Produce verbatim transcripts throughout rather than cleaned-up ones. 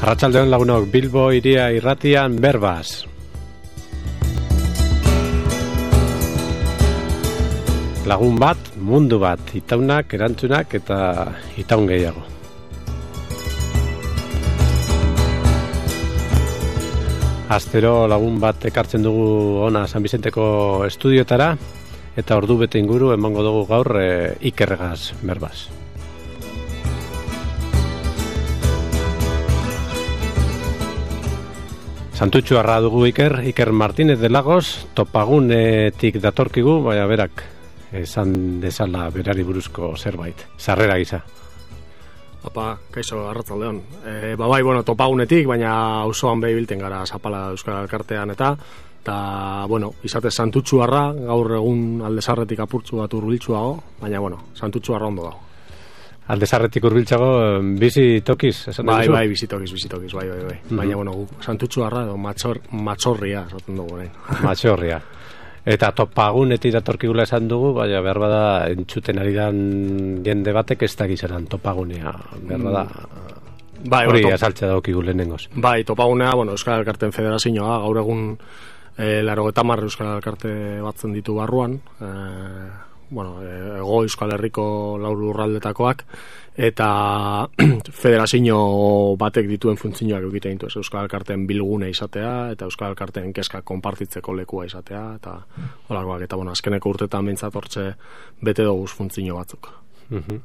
Arratsaldeon lagunok, Bilbo iria irratian berbaz. Lagun bat, mundu bat, itaunak, erantzunak eta itaun gehiago. Astero lagun bat ekartzen dugu ona San Bizenteko estudiotara eta ordu bete inguru emango dugu gaur e, Ikerregaz berbaz. Santutxuarra dugu Iker, Iker Martínez de Lagos, Topagunetik datorkigu, baina berak esan dezala berari buruzko zerbait, sarrera gisa. Apa, kaixo, arratsaldeon. E, ba bai, bueno, Topagunetik, baina auzoan behi bilten gara Zapala Euskal Elkartean eta eta, bueno, izate Santutxuarra, gaur egun Aldezarretik apurtzu bat hurbiltsuago, baina, bueno, Santutxuarra ondo dago. Aldezarretik hurbiltzago bizi tokiz, esan bai, duzu? Bai, bizi tokiz, bizi tokiz, bai, bai, bai. Mm-hmm. Baina, bueno, Santutxuarra edo matxor, matxorria, esaten dugu orain. Matxorria. Eta Topagunetik datorkigula esan dugu, baina behar bada entzuten ari dan jende batek ez da gizaran Topagunea, behar bada bai, hori bueno, azaltzea daukigu lehenengoz. Bai, Topagunea, bueno, Euskal Elkarteen Federazioa, gaur egun e, laurogeita hamar Euskal Elkarte batzen ditu barruan, e, bueno, ego Euskal Herriko lau lurraldetakoak, eta federazio batek dituen funtzioak egiten ditu, Euskal Elkarteen bilgune izatea, eta Euskal Elkarteen kezka konpartitzeko lekua izatea, eta holakoak, eta bueno, azkeneko urtetan behintzat hortze bete doguz funtzio batzuk. Uh-huh.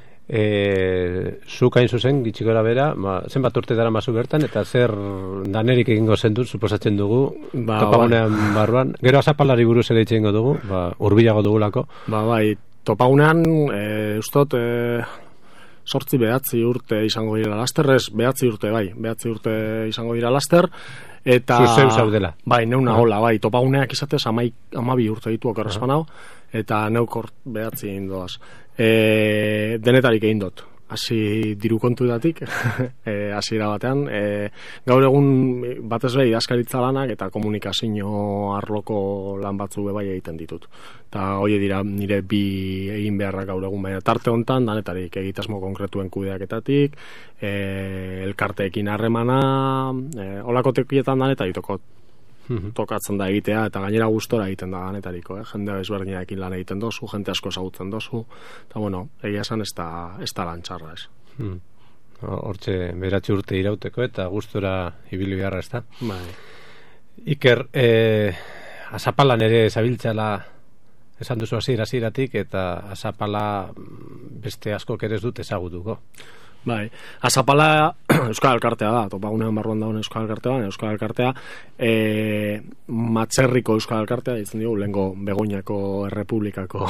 E, zuk hain zuzen, gitxikora bera, ba, zenbat urte dara mazu bertan, eta zer danerik egingo zen dut, suposatzen dugu, ba, Topagunean bai. Barruan. Gero azapalari buruz ere itxengo dugu, ba, urbilago dugulako. Ba, bai, Topagunean, e, ustot, e, sortzi behatzi urte izango dira laster, ez behatzi urte, bai, behatzi urte izango dira laster, eta... Zuzeu zaudela. Bai, neuna hola, bai, Topaguneak izatez amai, amabi urte ditu okerrezpan hau, eta neukort behatzi indoaz. E, denetarik egin dut, hasi diru kontuetatik, e, hasiera batean, e, gaur egun batez behi askaritza lanak eta komunikazio arloko lan batzu bai egiten ditut. Eta hori dira nire bi egin beharrak gaur egun, baina tarte hontan danetarik egitasmo konkretuen kudeaketatik, e, elkarteekin harremana, e, olako tekietan danetarik tokot. Tokatzen da egitea, eta gainera gustora egiten da ganetariko, eh? Jende ezberdinekin lan egiten dozu, jente asko ezagutzen dozu, eta bueno, egia esan ez da, ez da lantxarra, ez. Hmm. Hortxe, beratzi urte irauteko eta gustora ibili beharra, ez da? Bai. Iker, eh, azapalan ere zabiltzala esan duzu hasiera hasieratik, eta azapala beste askok ere ez dut ezagutuko. Bai, azapala Euskal Elkartea da, Topagunean barruan dagoen Euskal Elkartea, Euskal Elkartea, e, Matzerriko Euskal Elkartea, ditzen dugu, lehengo Begoñako Errepublikako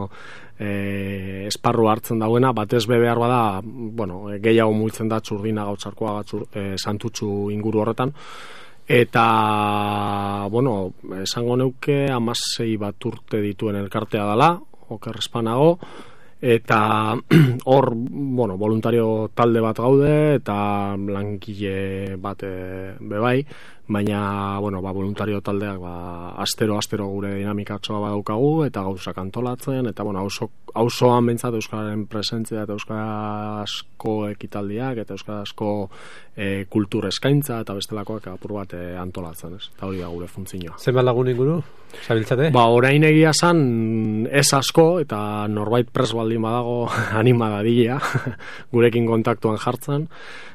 e, esparru hartzen dauena, batez be behar bada, bueno, gehiago muitzen da Txurdina Gautzarkoa batzur, e, Santutxu inguru horretan, eta, bueno, esango neuke amasei bat urte dituen elkartea dela, okerrespanago, eta hor, bueno, voluntario talde bat gaude eta lankile bat e, bebai, baina, bueno, ba, voluntario taldeak ba, astero, astero gure dinamikatsoa badaukagu eta gauzak antolatzen, eta, bueno, auzo, auzoan bentsat Euskararen presentzia eta Euskarazko ekitaldiak eta Euskarazko e, kultur eskaintza eta bestelakoak apur bat e, antolatzen, ez? Eta hori da gure funtzioa. Zenbat lagun inguru? Zabiltzate? Ba, orain egia zan ez asko, eta norbait pres baldin badago anima dadila gurekin kontaktuan jartzen.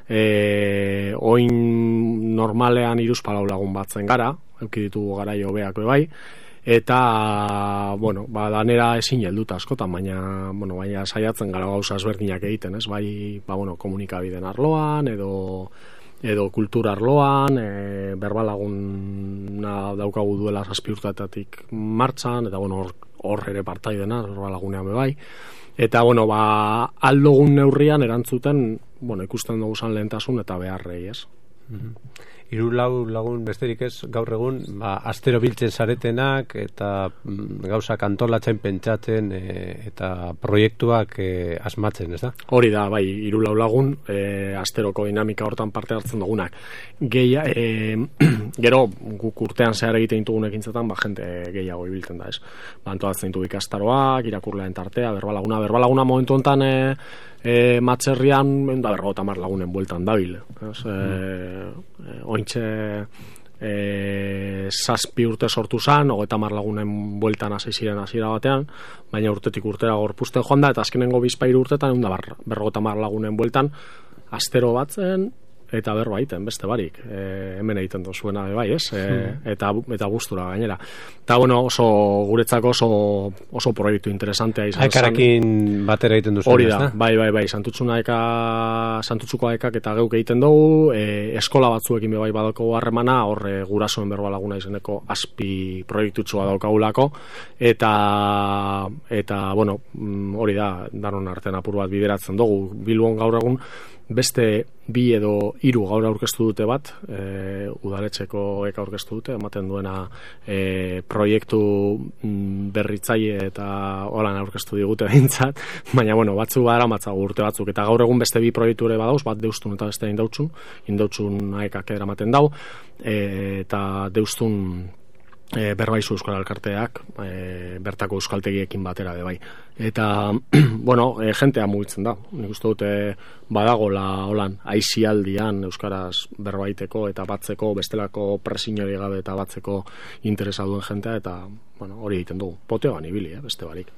E, oin normalean hiruzpalau lagun batzen gara, eduki ditugu garaio hobeak bai, eta, bueno, ba, danera ezin helduta askotan, baina, bueno, baina saiatzen gara gauza ezberdinak egiten, ez? Bai, ba, bueno, komunikabideen arloan, edo edo kultura arloan, e, berbalaguna daukagu duela zazpi urteetatik martxan, eta, bueno, hor, hor ere partai dena, berbalagunean bebai. Eta, bueno, ba, aldogun neurrian erantzuten, bueno, ikusten dugu zan lehentasun eta beharrei, ez? Mm-hmm. hiru lau lagun besterik ez gaur egun ba, astero biltzen zaretenak eta mm, gauzak antolatzen pentsatzen e, eta proiektuak e, asmatzen, ez da? Hori da, bai, hiru lau lagun e, asteroko dinamika hortan parte hartzen dugunak. Gehia, e, gero guk urtean zehar egiten ditugun ekintzetan, ba, jente gehiago ibiltzen da, ez? Ba, antolatzen ditu ikastaroak, irakurleen tartea, berbalaguna, berbalaguna momentu honetan e, e, matzerrian, da berrogota mar lagunen bueltan dabil. Ez, e, e, ointxe e, zazpi urte sortu zan, hogeita hamar lagunen bueltan hasi ziren hasiera batean, baina urtetik urtera gorpuzten joan da, eta azkenengo bizpairu urtetan egun da berrogota hamar lagunen bueltan astero batzen, eta berba egiten, beste barik, e, hemen egiten dozuena bai, ez? E, eta, eta gustura gainera. Eta, bueno, oso guretzako oso, oso proiektu interesantea izan. Aekarakin batera egiten duzu. Hori da, bai, bai, bai, santutzuna eka, santutzuko aekak eta geuk egiten dugu, e, eskola batzuekin bai badako harremana, horre gurasoen berba laguna izeneko azpi proiektutsua daukagulako, eta, eta, bueno, hori da, danon artean apur bat bideratzen dugu, Bilbon gaur egun, beste bi edo hiru gaur aurkeztu dute bat, e, udaletxeko eka aurkeztu dute, ematen duena e, proiektu berritzaile eta holan aurkeztu digute behintzat, baina bueno, batzu bara matzagu urte batzuk, eta gaur egun beste bi proiektu ere badauz, bat deustun eta beste indautxun, indautxun aekak eramaten dau, e, eta deustun E, berbaizu euskal alkarteak e, bertako euskaltegiekin batera de bai. Eta, bueno, e, jentea mugitzen da. Nik uste dute badagola holan aisialdian euskaraz berbaiteko eta batzeko bestelako presinori gabe eta batzeko interesa duen jentea, eta, bueno, hori egiten dugu. Poteoan ibili, eh, beste barik.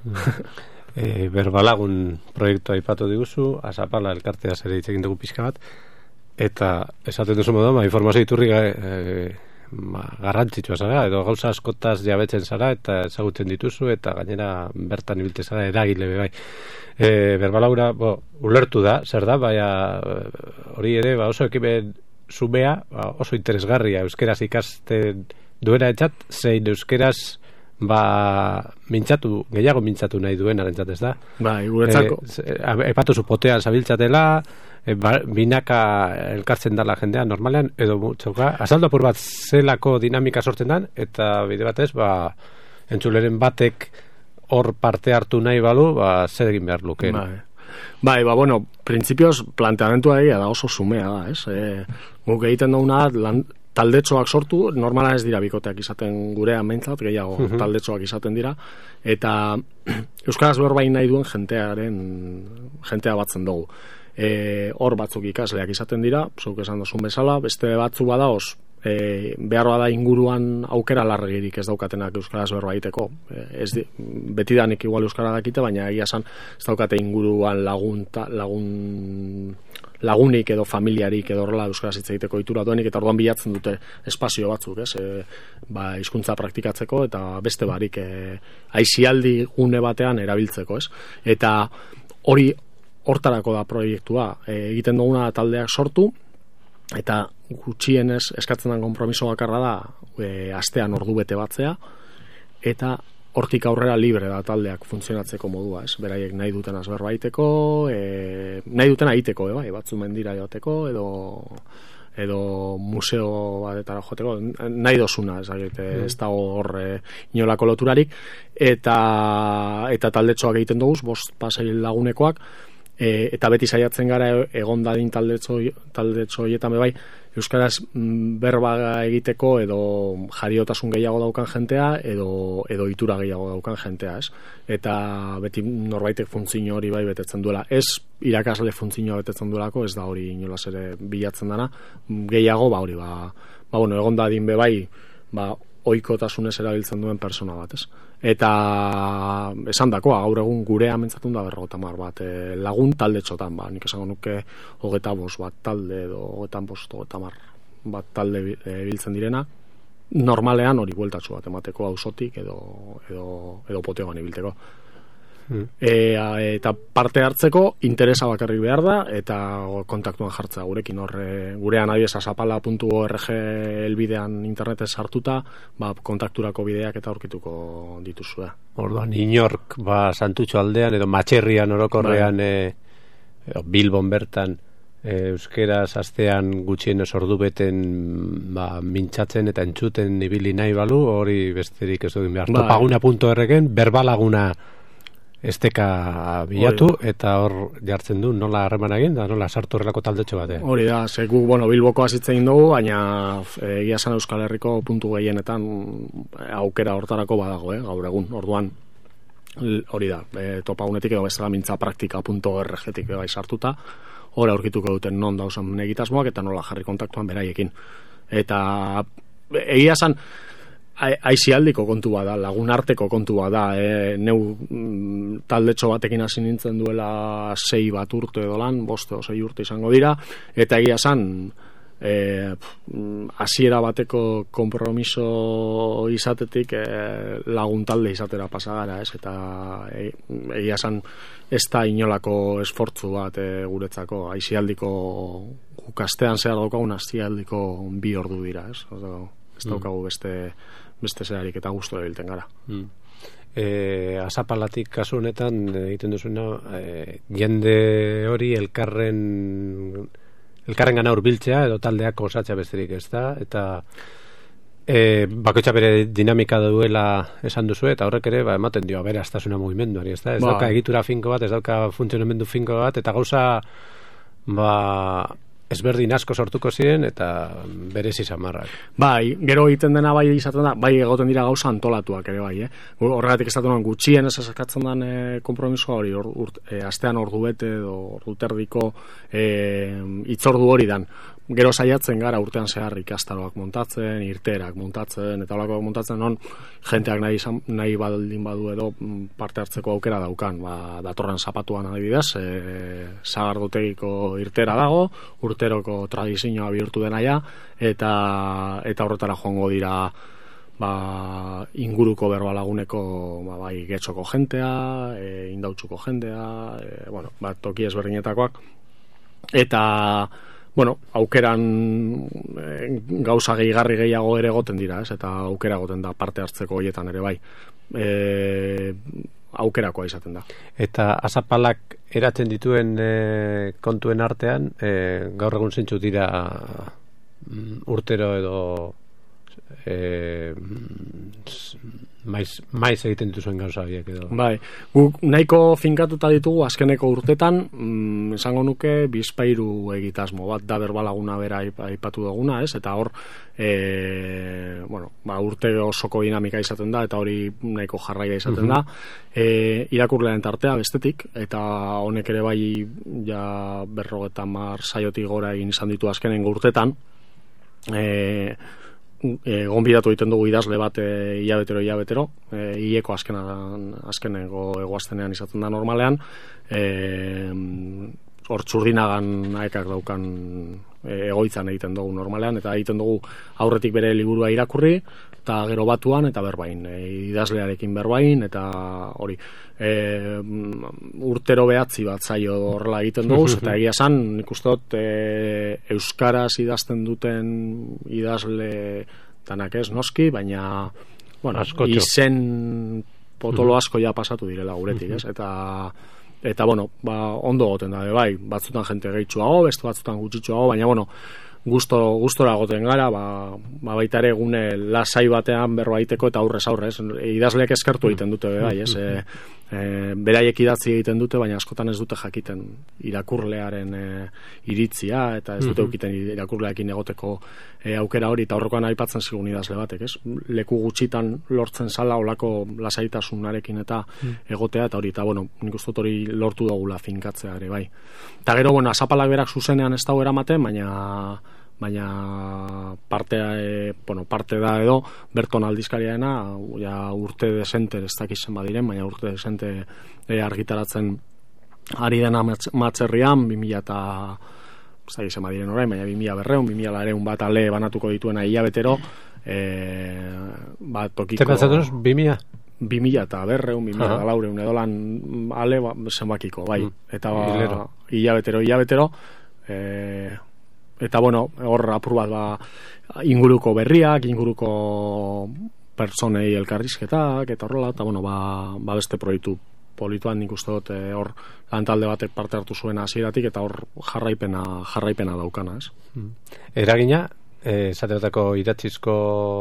e, berbalagun proiektua aipatu diguzu, Azapala elkartea zer hitz egin dugu pixka bat, eta esaten duzu modu, ma, informazio iturri e, ba, garrantzitsua zara, edo gauza askotaz jabetzen zara eta ezagutzen dituzu, eta gainera bertan ibiltzen zara eragile bai. E, berbalaura, bo, ulertu da, zer da, baina hori ere, ba, oso ekimen zumea, ba, oso interesgarria euskeraz ikasten duena etxat, zein euskeraz ba, mintzatu, gehiago mintzatu nahi duen arentzat, ez da? Bai, guretzako. E, epatu zu potean zabiltzatela, E, ba, binaka elkartzen dala jendea normalean, edo mutxoka, azaldo apur bat zelako dinamika sortzen dan, eta bide batez, ba, entzuleren batek hor parte hartu nahi balu, ba, zer egin behar luke. Bai. Bai, ba, bueno, printzipioz planteamentua egia da, oso sumea da, ez? E, guk egiten dauna, lan, taldetxoak sortu, normala ez dira bikoteak izaten gurean behintzat, gehiago uh-huh. taldetxoak izaten dira, eta euskaraz berbain nahi duen jentearen, jentea batzen dugu. E, hor batzuk ikasleak izaten dira, zuk esan dozun bezala, beste batzu badaoz, e, behar bada inguruan aukera larregirik ez daukatenak euskaraz berba egiteko. E, ez di, betidanik igual euskara dakite, baina egia esan ez daukate inguruan lagun, ta, lagun lagunik edo familiarik edo horrela euskaraz hitz egiteko itura duenik, eta orduan bilatzen dute espazio batzuk, ez? E, ba, hizkuntza praktikatzeko eta beste barik e, aisialdi gune batean erabiltzeko, ez? Eta hori hortarako da proiektua, e, egiten duguna taldeak sortu, eta gutxienez eskatzen den konpromiso bakarra da e, astean ordu bete batzea, eta hortik aurrera libre da taldeak funtzionatzeko modua, ez? Beraiek nahi duten azberba egiteko, e, nahi duten egiteko, e, bai, batzu mendira joateko, edo edo museo batetara joateko, nahi dozuna, ez, ez dago hor e, inolako loturarik, eta, eta taldetxoak egiten dugu, bost pasei lagunekoak, E, eta beti saiatzen gara egon dadin taldetxo horietan bai, euskaraz berba egiteko edo jariotasun gehiago daukan jentea edo, edo itura gehiago daukan jentea, ez? Eta beti norbaitek funtzio hori bai betetzen duela, ez irakasle funtzioa betetzen duelako, ez da hori inolaz ere bilatzen dana, gehiago ba hori, ba, ba bueno, egon dadin be bai, ba ohikotasunez erabiltzen duen persona bat, ez? Eta esan dakoa, gaur egun gurea mentzatun da berrogota mar bat e, lagun talde txotan, ba, nik esango nuke hogeta bost bat talde edo hogetan bost hogeta mar bat talde e, biltzen direna, normalean hori bueltatxu bat emateko ausotik edo, edo, edo potegoan ibilteko. Mm. E, eta parte hartzeko interesa bakarrik behar da eta kontaktuan jartzea gurekin hor gurean abies azapala puntu org elbidean internetez sartuta ba, kontakturako bideak eta aurkituko dituzue. Orduan inork ba, Santutxo aldean edo Matxerrian orokorrean e, Bilbon bertan euskeraz astean gutxienez ordu beten ba, mintzatzen eta entzuten ibili nahi balu, hori besterik ez dugin behar. Ba, topaguna punto erreken, berbalaguna esteka bilatu, hori, eta hor jartzen du nola harreman egin, da nola sartu horrelako taldetxo batean. Hori da, zeku, bueno, Bilboko azitzein dugu, baina egia esan Euskal Herriko puntu gehienetan aukera hortarako badago, eh, gaur egun, orduan. Hori da, e, topagunetik edo bezala mintza praktika punto erregetik bai sartuta, hori aurkituko duten non dauzan egitasmoak eta nola jarri kontaktuan beraiekin. Eta egia esan, aizialdiko kontu bada, lagunarteko kontu bada, e, neu mm, taldetxo batekin hasi nintzen duela sei bat urte edo lan, boste o sei urte izango dira, eta egia esan, E, hasiera bateko konpromiso izatetik e, laguntalde izatera pasagara, ez? Eta e, egia esan ez da inolako esfortzu bat e, guretzako, aizialdiko gukastean zehar daukagun aizialdiko bi ordu dira, ez? Ez daukagu beste, beste zerarik eta guztu ebilten gara. Mm. E, azapalatik kasu honetan egiten duzuena, e, jende hori elkarren elkarren gana urbiltzea edo taldeak osatzea besterik ez da, eta e, bakoitza bere dinamika duela esan duzu, eta horrek ere ba, ematen dio bere astasuna mugimenduari, ez da? Ez ba. dauka egitura finko bat, ez dauka funtzionamendu finko bat, eta gauza ba, ezberdin asko sortuko ziren, eta berezi samarrak. Bai, gero egiten dena bai izaten da, bai egoten dira gauza antolatuak ere bai, eh? Horregatik ez datuan gutxien ez eskatzen den e, kompromisoa hori, or, urt, e, astean ordu bete edo ordu terdiko e, itzordu hori dan. Gero saiatzen gara urtean zehar ikastaroak montatzen, irterak montatzen, eta holakoak montatzen, non jenteak nahi, nahi baldin badu edo parte hartzeko aukera daukan. Ba, datorren zapatuan adibidez, e, Sagardotegiko irtera dago, urteroko tradizioa bihurtu dena ja, eta, eta horretara joango dira ba, inguruko berbalaguneko ba, bai getxoko jentea, e, indautxuko jentea, e, bueno, ba, toki ezberdinetakoak, eta bueno, aukeran e, gauza gehigarri gehiago ere goten dira, ez? Eta aukera goten da parte hartzeko hoietan ere bai. E, aukerakoa izaten da. Eta azapalak eratzen dituen e, kontuen artean, e, gaur egun zintzu dira urtero edo e, maiz, maiz egiten dituzuen gauza horiek edo. Bai, guk nahiko finkatuta ditugu azkeneko urtetan, mm, esango nuke bizpairu egitasmo bat da berbalaguna bera aipatu duguna, ez? Eta hor e, bueno, ba, urte osoko dinamika izaten da eta hori nahiko jarraia izaten da. E, irakurlearen tartea bestetik, eta honek ere bai ja berrogeta mar saiotik gora egin izan ditu azkenengo urtetan. E, E, gonbidatu egiten dugu idazle bat e, hilabetero hilabetero e, hileko azkenan, azkenengo egoaztenean izaten da normalean, e, hor txurdinagan aekak daukan e, egoitzan egiten dugu normalean, eta egiten dugu aurretik bere liburua irakurri eta gero batuan eta berbain, e, idazlearekin berbain, eta hori e, urtero behatzi bat zaio horrela egiten dugu, eta egia esan nik uste dut e, euskaraz idazten duten idazle danak ez noski, baina bueno, izen potolo asko ja pasatu direla guretik, ez? Eta eta bueno, ba, ondo goten da, bai, batzutan jente gehitxuago, beste batzutan gutxitxuago, baina bueno, gusto gustora goten gara, ba, ba baita ere gune lasai batean berbaiteko eta aurrez aurrez, idazleek eskertu egiten dute bai, ez? E, e, beraiek idatzi egiten dute, baina askotan ez dute jakiten irakurlearen e, iritzia, eta ez dute eukiten irakurleekin egoteko e, aukera hori, eta horrekoan aipatzen zigun idazle batek, ez? Leku gutxitan lortzen zala olako lasaitasunarekin eta egotea, eta hori, eta bueno, nik uste dut hori lortu dugula finkatzea ere bai. Eta gero, bueno, azapalak berak zuzenean ez dago eramaten, baina baina partea e, bueno, parte da edo Berton aldizkariaena ja urte desente ez dakizen badiren, baina urte desente e, argitaratzen ari dena Matzerrian bi mila eta ez dakizen badiren orain, baina bi mila berreun, bi mila lareun bat ale banatuko dituena hilabetero e, bat tokiko Zerkatzatuz, bi mila? bi mila eta berreun, bi mila eta laureun edo lan ale ba, zenbakiko, bai, eta ba, hilabetero, hilabetero e, eta bueno, hor apur bat ba, inguruko berriak, inguruko pertsonei elkarrizketak, eta horrela, eta bueno, ba, ba beste proiektu polituan nik uste dut e, hor lantalde batek parte hartu zuen hasieratik eta hor jarraipena jarraipena daukana, ez? Hmm. Eragina, esateotako eh, idatzizko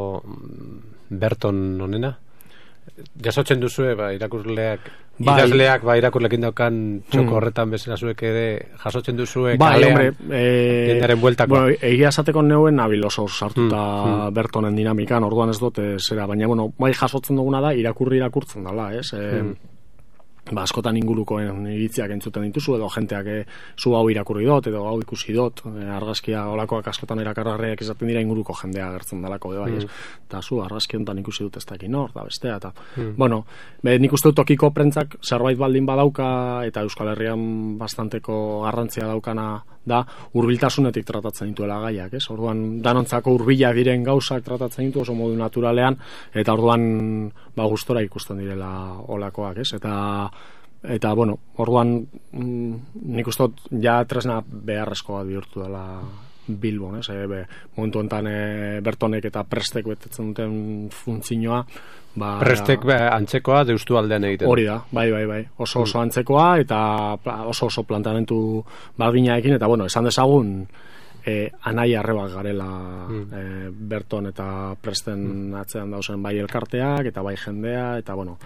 Berton honena, jasotzen duzue, ba, irakurleak, bai. idazleak, ba, irakurlekin daukan txoko horretan bezala zuek ere, jasotzen duzue, bai, kalean, hombre, e, jendaren bueltako. Bueno, egia esateko neuen nabil oso sartuta mm, mm. Bertonen dinamikan, orduan ez dut, zera, baina, bueno, bai jasotzen duguna da, irakurri irakurtzen dela, ez? E, mm. Ba, askotan ingurukoen iritziak entzuten dituzu, edo jenteak e, zu hau irakurri dut, edo hau ikusi dut, e, argazkia olakoak askotan erakargarriak izaten dira inguruko jendea agertzen dalako, bai, ez? Eta zu, argazki honetan ikusi dut ez dakin hor, da bestea, eta, mm. bueno, be, nik uste dut tokiko prentzak zerbait baldin badauka, eta Euskal Herrian bastanteko garrantzia daukana da, hurbiltasunetik tratatzen dituela gaiak, ez? Orduan, danontzako hurbila diren gauzak tratatzen ditu oso modu naturalean, eta orduan, ba, gustora ikusten direla olakoak, ez? Eta eta bueno, orduan mm, nik uste dut ja tresna beharrezkoa bihurtu dela Bilbon, ez? E, be, momentu honetan e, Bertonek eta Prestek betetzen duten funtzioa, ba, Prestek be, antzekoa deustu aldean egiten. Hori da, bai, bai, bai. Oso oso antzekoa eta oso oso planteamendu baldinaekin, eta bueno, esan dezagun e, anai arrebak garela mm. e, Berton eta Presten mm. atzean dauzen bai elkarteak eta bai jendea, eta bueno,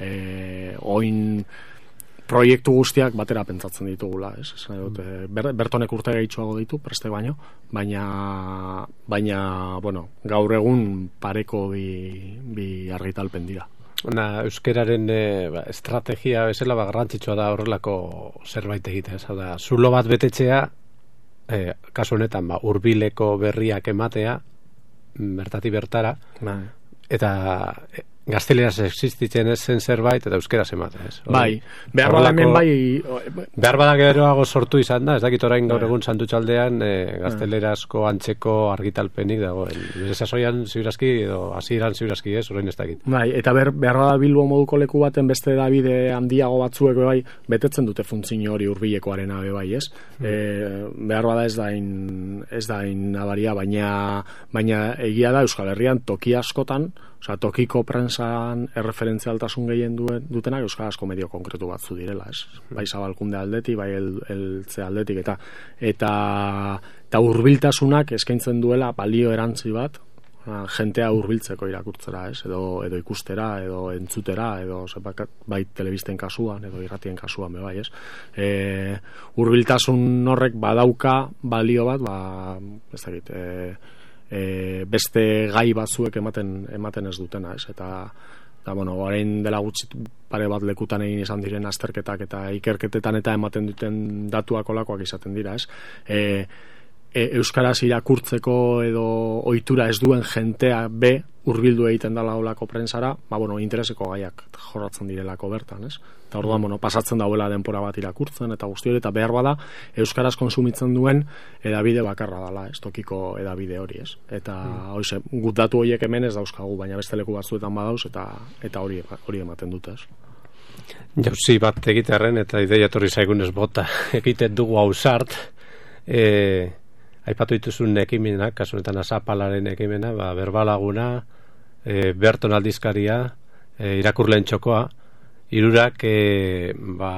e, oin proiektu guztiak batera pentsatzen ditugula, ez? Esan dut, ber, Bertonek urte gehitxoago ditu, Prestek baino, baina, baina, bueno, gaur egun pareko bi, bi argitalpen dira. Ona, euskeraren e, ba, estrategia bezala ba, garrantzitsua da horrelako zerbait egitea, ez da, zulo bat betetzea, e, kasu honetan, ba, hurbileko berriak ematea, bertati bertara, ba. Eta e, gazteleraz existitzen ez zen zerbait eta euskeraz ematen, ez? Bai, behar bada hemen bai... Behar bada geroago sortu izan da, ez dakit orain gaur egun Santutxaldean e, gaztelerazko antzeko argitalpenik dagoen. Esasoian ziurazki edo hasieran ziurazki, ez? Orain ez dakit. Bai, eta ber, behar bada Bilbo moduko leku baten beste Davide handiago batzuek bai betetzen dute funtzio hori hurbilekoarena bai, ez? Mm. E, behar bada ez da in, ez da in nabaria, baina, baina egia da Euskal Herrian toki askotan, osea, tokiko prensan erreferentzialtasun gehien duen, dutenak euskarazko medio konkretu batzu direla, ez? Bai Zabalkunde aldetik, bai eltze aldetik, eta eta eta hurbiltasunak eskaintzen duela balio erantzi bat, jentea hurbiltzeko irakurtzera, ez? Edo edo ikustera, edo entzutera, edo zepak, bai telebisten kasuan, edo irratien kasuan, bai, ez? E, hurbiltasun horrek badauka balio bat, ba, ez dakit, e, E, beste gai batzuek ematen ematen ez dutena, ez? Eta da bueno, orain dela gutxi pare bat lekutan egin izan diren azterketak eta ikerketetan eta ematen duten datuak olakoak izaten dira, ez? E, e, euskaraz irakurtzeko edo ohitura ez duen jentea be hurbildu egiten dela olako prentsara, ba bueno, intereseko gaiak jorratzen direlako bertan, ez? Eta orduan, bueno, pasatzen dauela denpora bat irakurtzen eta guzti hori, eta behar bada euskaraz konsumitzen duen edabide bakarra dela, ez? Tokiko edabide hori, ez? Eta mm. hoize, gut datu horiek hemen ez dauzkagu, baina beste leku batzuetan badauz eta eta hori hori ematen dute, ez? Jauzi bat egitearren eta ideia etorri zaigunez bota egiten dugu ausart, eh aipatu dituzun ekimenak, kasu honetan Azapalaren ekimena, ba, berbalaguna, e, Berton aldizkaria, e, irakurleen txokoa, hirurak e, ba,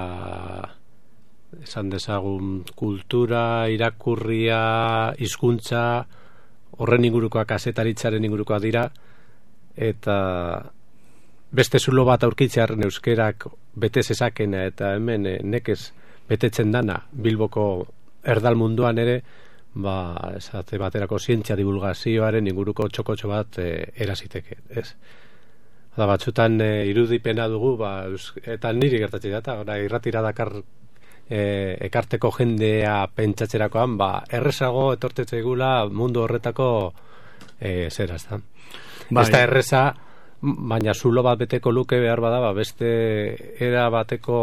esan dezagun kultura, irakurria, hizkuntza, horren ingurukoa, kazetaritzaren ingurukoa dira, eta beste zulo bat aurkitzearen euskerak bete zezakena, eta hemen e, nekez betetzen dana Bilboko erdal munduan ere, ba, esate baterako zientzia divulgazioaren inguruko txokotxo bat e, eraziteke, ez? Da, batzutan e, irudipena dugu, ba, eta niri gertatzen da, eta irratira dakar e, ekarteko jendea pentsatzerakoan, ba, errezago etortetzeigula mundu horretako e, zera, ez da? Bai. Ez da erreza, baina zulo bat beteko luke behar bada, ba, beste era bateko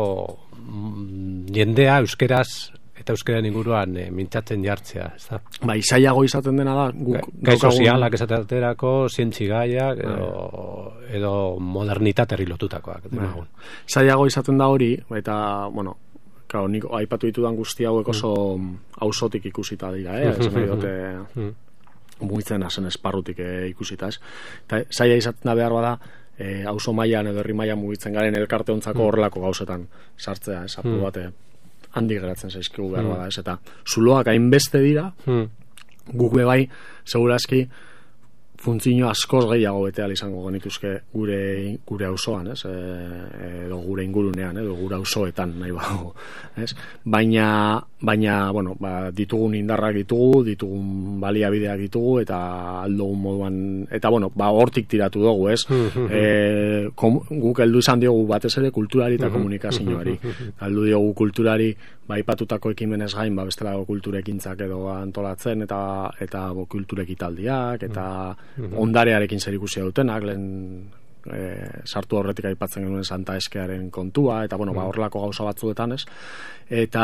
jendea euskeraz eta euskaren inguruan e, mintzatzen jartzea, ez da? Ba, izaiago izaten dena da guk, gai sozialak esaterako, zientzi gaiak edo, edo modernitateri lotutakoak. Ba. Izaiago izaten da hori, eta, bueno, claro, nik aipatu ditudan guzti hauek oso auzotik ikusita dira, eh? Ez nahi dute muitzen hasen esparrutik eh, ikusita, ez? Eta zaila izaten da behar bada e, auzo mailan edo herri mailan mugitzen garen elkarte ontzako horrelako gauzetan sartzea, ez, apur bate handi geratzen zaizkigu behar bada, ez, eta zuloak hainbeste dira, guk be bai, segurazki, funtzio askoz gehiago bete ahal izango genituzke gure gure auzoan, ez? E, edo gure ingurunean, edo gure auzoetan nahi bago, ez? Baina baina bueno, ba, ditugun indarrak ditugu, ditugun baliabideak ditugu eta aldogun moduan eta bueno, ba hortik tiratu dugu, ez? e, kom, guk heldu izan diogu batez ere kulturari eta komunikazioari. Heldu diogu kulturari ba aipatutako ekimenez gain, ba bestelako kulturekintzak edo antolatzen eta eta bo kulturekitaldiak eta ondarearekin zerikusia dutenak, lehen e, sartu horretik aipatzen genuen Santa Eskearen kontua, eta bueno, ba, horrelako gauza batzuetan, ez? Eta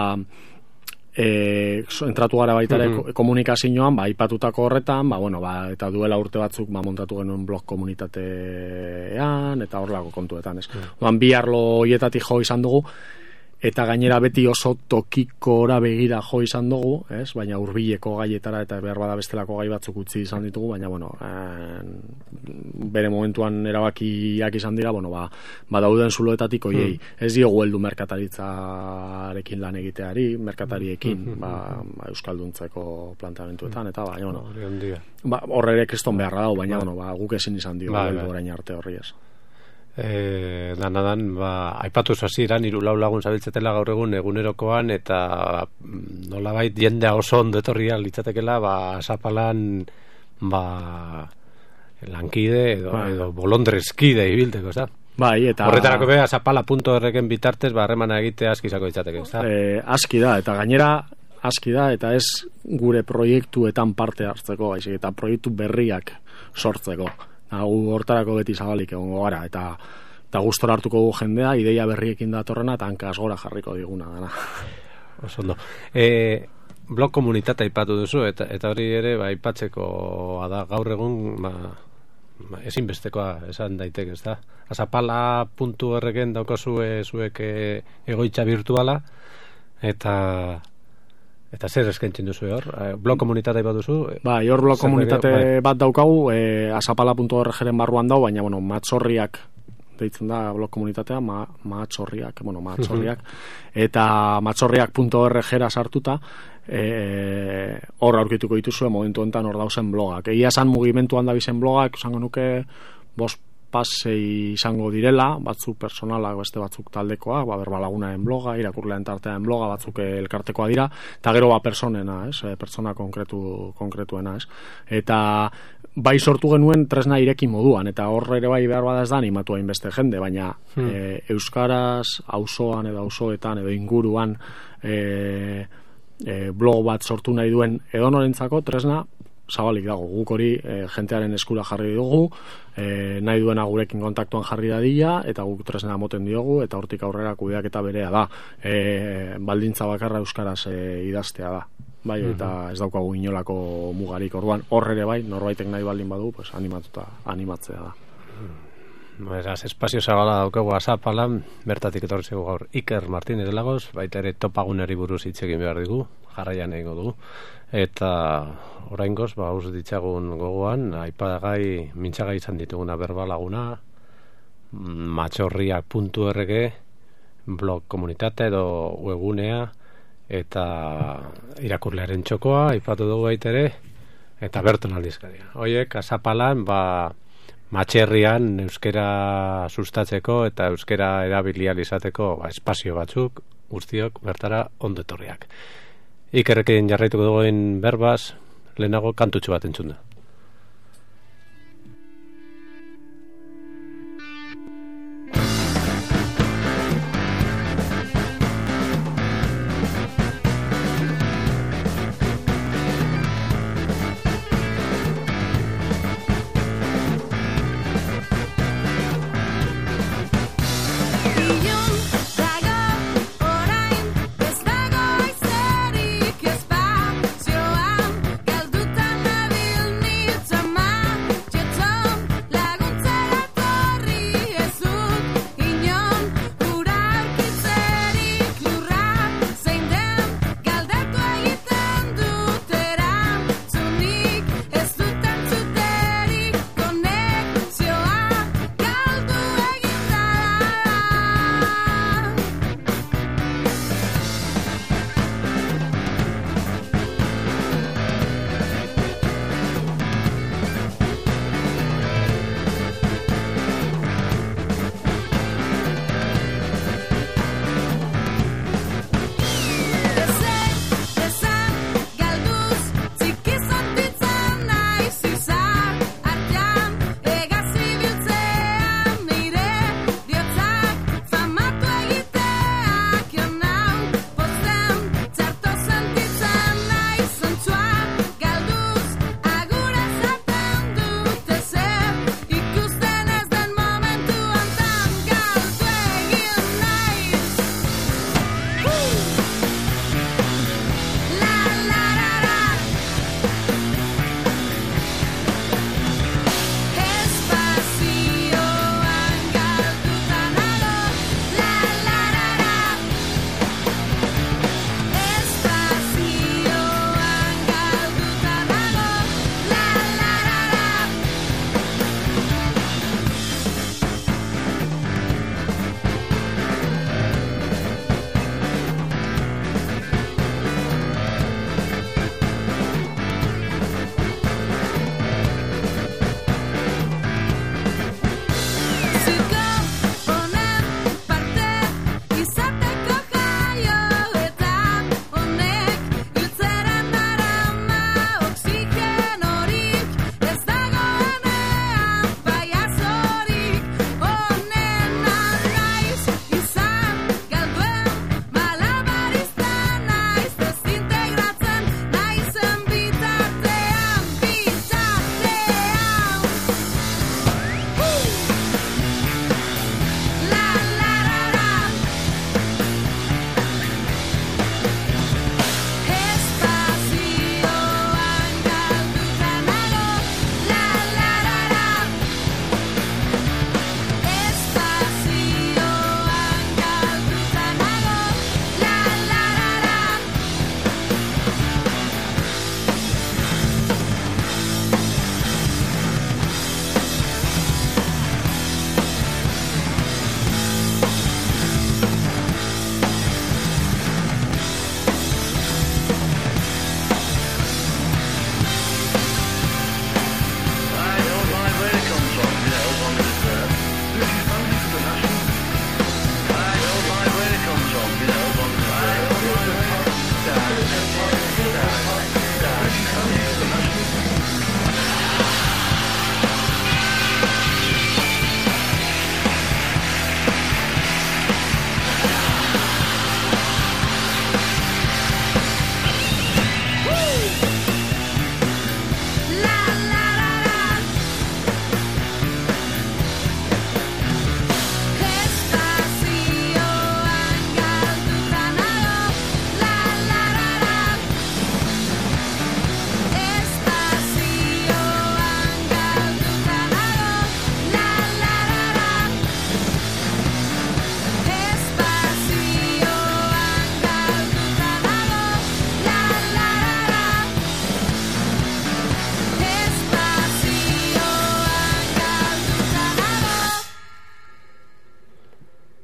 e, entratu gara baita ere mm-hmm. komunikazioan, ba, aipatutako horretan, ba, bueno, ba, eta duela urte batzuk ba, montatu genuen blog komunitatean, eta horrelako kontuetan, ez? Mm-hmm. Bi arlo hietatik jo izan dugu, eta gainera beti oso tokikora begira jo izan dugu, ez? Baina hurbileko gaietara eta behar bada bestelako gai batzuk utzi izan ditugu, baina bueno, en, bere momentuan erabakiak izan dira, bueno, ba, ba dauden zuloetatik hoiei. Hmm. Ez diogu heldu merkataritzarekin lan egiteari, merkatariekin, hmm. ba, ba euskalduntzeko planteamenduetan eta baina bueno. Ba, horre ere keston beharra dago, baina bueno, ba guk ezin izan dio heldu orain arte horri ez. Eh, danadan ba aipatu hasieran hiru lau lagun zabiltzetela gaur egun egunerokoan eta nolabait jendea oso ondo etorria litzatekeela ba Asapalan ba lankide edo, ba. edo bolondreskide ibilteko, ezta? Bai, eta horretarako be asapala puntu org-en bitartez ba harremana egitea aski izango litzateke, ezta? Eh, aski da eta gainera aski da eta ez gure proiektuetan parte hartzeko, baizik eta proiektu berriak sortzeko. Hau hortarako beti zabalik egongo gara eta eta gustora hartuko dugu jendea, ideia berriekin datorrena eta hankaz gora jarriko diguna dana. Oso ondo. E, blog komunitatea aipatu duzu eta eta hori ere ba aipatzeko da gaur egun ba, ba ezinbestekoa esan daiteke, ezta? asapala puntu org-en daukazue zuek egoitza virtuala eta Eta zer eskaintzen duzu hor? Blog komunitatea bat duzu? Ba, hor blog komunitate bai. bat daukagu, e, asapala puntu org-en barruan dau, baina, bueno, matzorriak deitzen da blog komunitatea, ma, matzorriak, bueno, matzorriak, eta matzorriak puntu org-era sartuta, e, hor aurkituko dituzue momentu enten hor dauzen blogak. Egia esan mugimenduan da bizen blogak, esango nuke, bost pasei izango direla, batzuk personalak, beste batzuk taldekoa, ba, berbalagunaren bloga, irakurlean tartean bloga, batzuk elkartekoa dira, eta gero ba personena, ez, persona konkretu, konkretuena, ez. Eta bai sortu genuen tresna ireki moduan, eta hor ere bai behar bada ez da animatu hainbeste jende, baina hmm. e, euskaraz, auzoan edo auzoetan edo inguruan e, e, blog bat sortu nahi duen edonorentzako tresna zabalik dago, guk hori e, jentearen eskura jarri dugu, e, nahi duena gurekin kontaktuan jarri dadila, eta guk tresna moten diogu, eta hortik aurrera kudeak eta berea da. E, baldintza bakarra euskaraz e, idaztea da. Bai, eta ez daukagu inolako mugarik, orduan horre ere bai, norbaitek nahi baldin badu, pues, animatuta, animatzea da. Beraz, espazio zabala daukagu Asapalan, bertatik etorri zego gaur Iker Martínez Lagos, baita ere topaguneri buruz hitz egin behar digu, jarraian egingo dugu. Eta oraingoz, ba, uz ditzagun gogoan, aipagai, mintzagai izan dituguna berbalaguna, matxorriak puntu org, blog komunitatea edo webgunea, eta irakurlearen txokoa, aipatu dugu baita ere, eta Berton aldizkaria. Hoiek, Asapalan, ba, matxerrian euskera sustatzeko eta euskera erabilial izateko ba, espazio batzuk guztiok bertara ondo etorriak. Ikerrekin jarraituko dugu berbaz, lehenago kantutxo bat entzun da. Orain, ez dago, orain, ez dago, ez dago,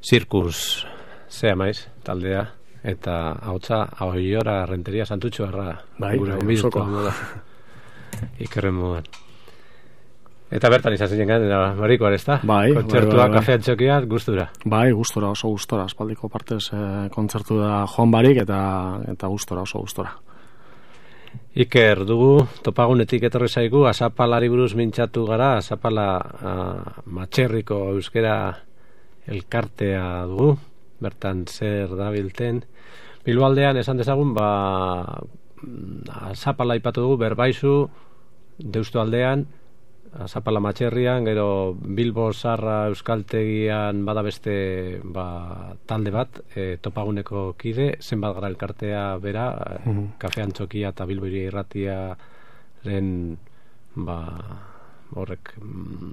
zirkus zea maiz, taldea, eta hautza, ahoiora renteria santutxo erra. Bai, gure bai, osoko. Ikerren moduan. Eta bertan izan zinen gara, barikoan ez da? Bai, kontzertua, bai, bai, bai. kafean txokia, gustura. Bai, gustora, oso gustora, espaldiko partez eh, kontzertu da joan barik, eta eta gustora, oso gustora. Iker, dugu, topagunetik etorri zaigu, Azapalari buruz mintzatu gara, Azapala uh, matxerriko euskera elkartea dugu, bertan zer dabilten. Bilboaldean esan dezagun, ba, Azapala ipatu dugu, Berbaizu, Deustu aldean, Azapala matxerrian, gero Bilbo Zarra Euskaltegian bada beste ba, talde bat, e, topaguneko kide, zenbat gara elkartea bera, mm-hmm. Kafean txokia eta Bilbo irratiaren ba, horrek mm,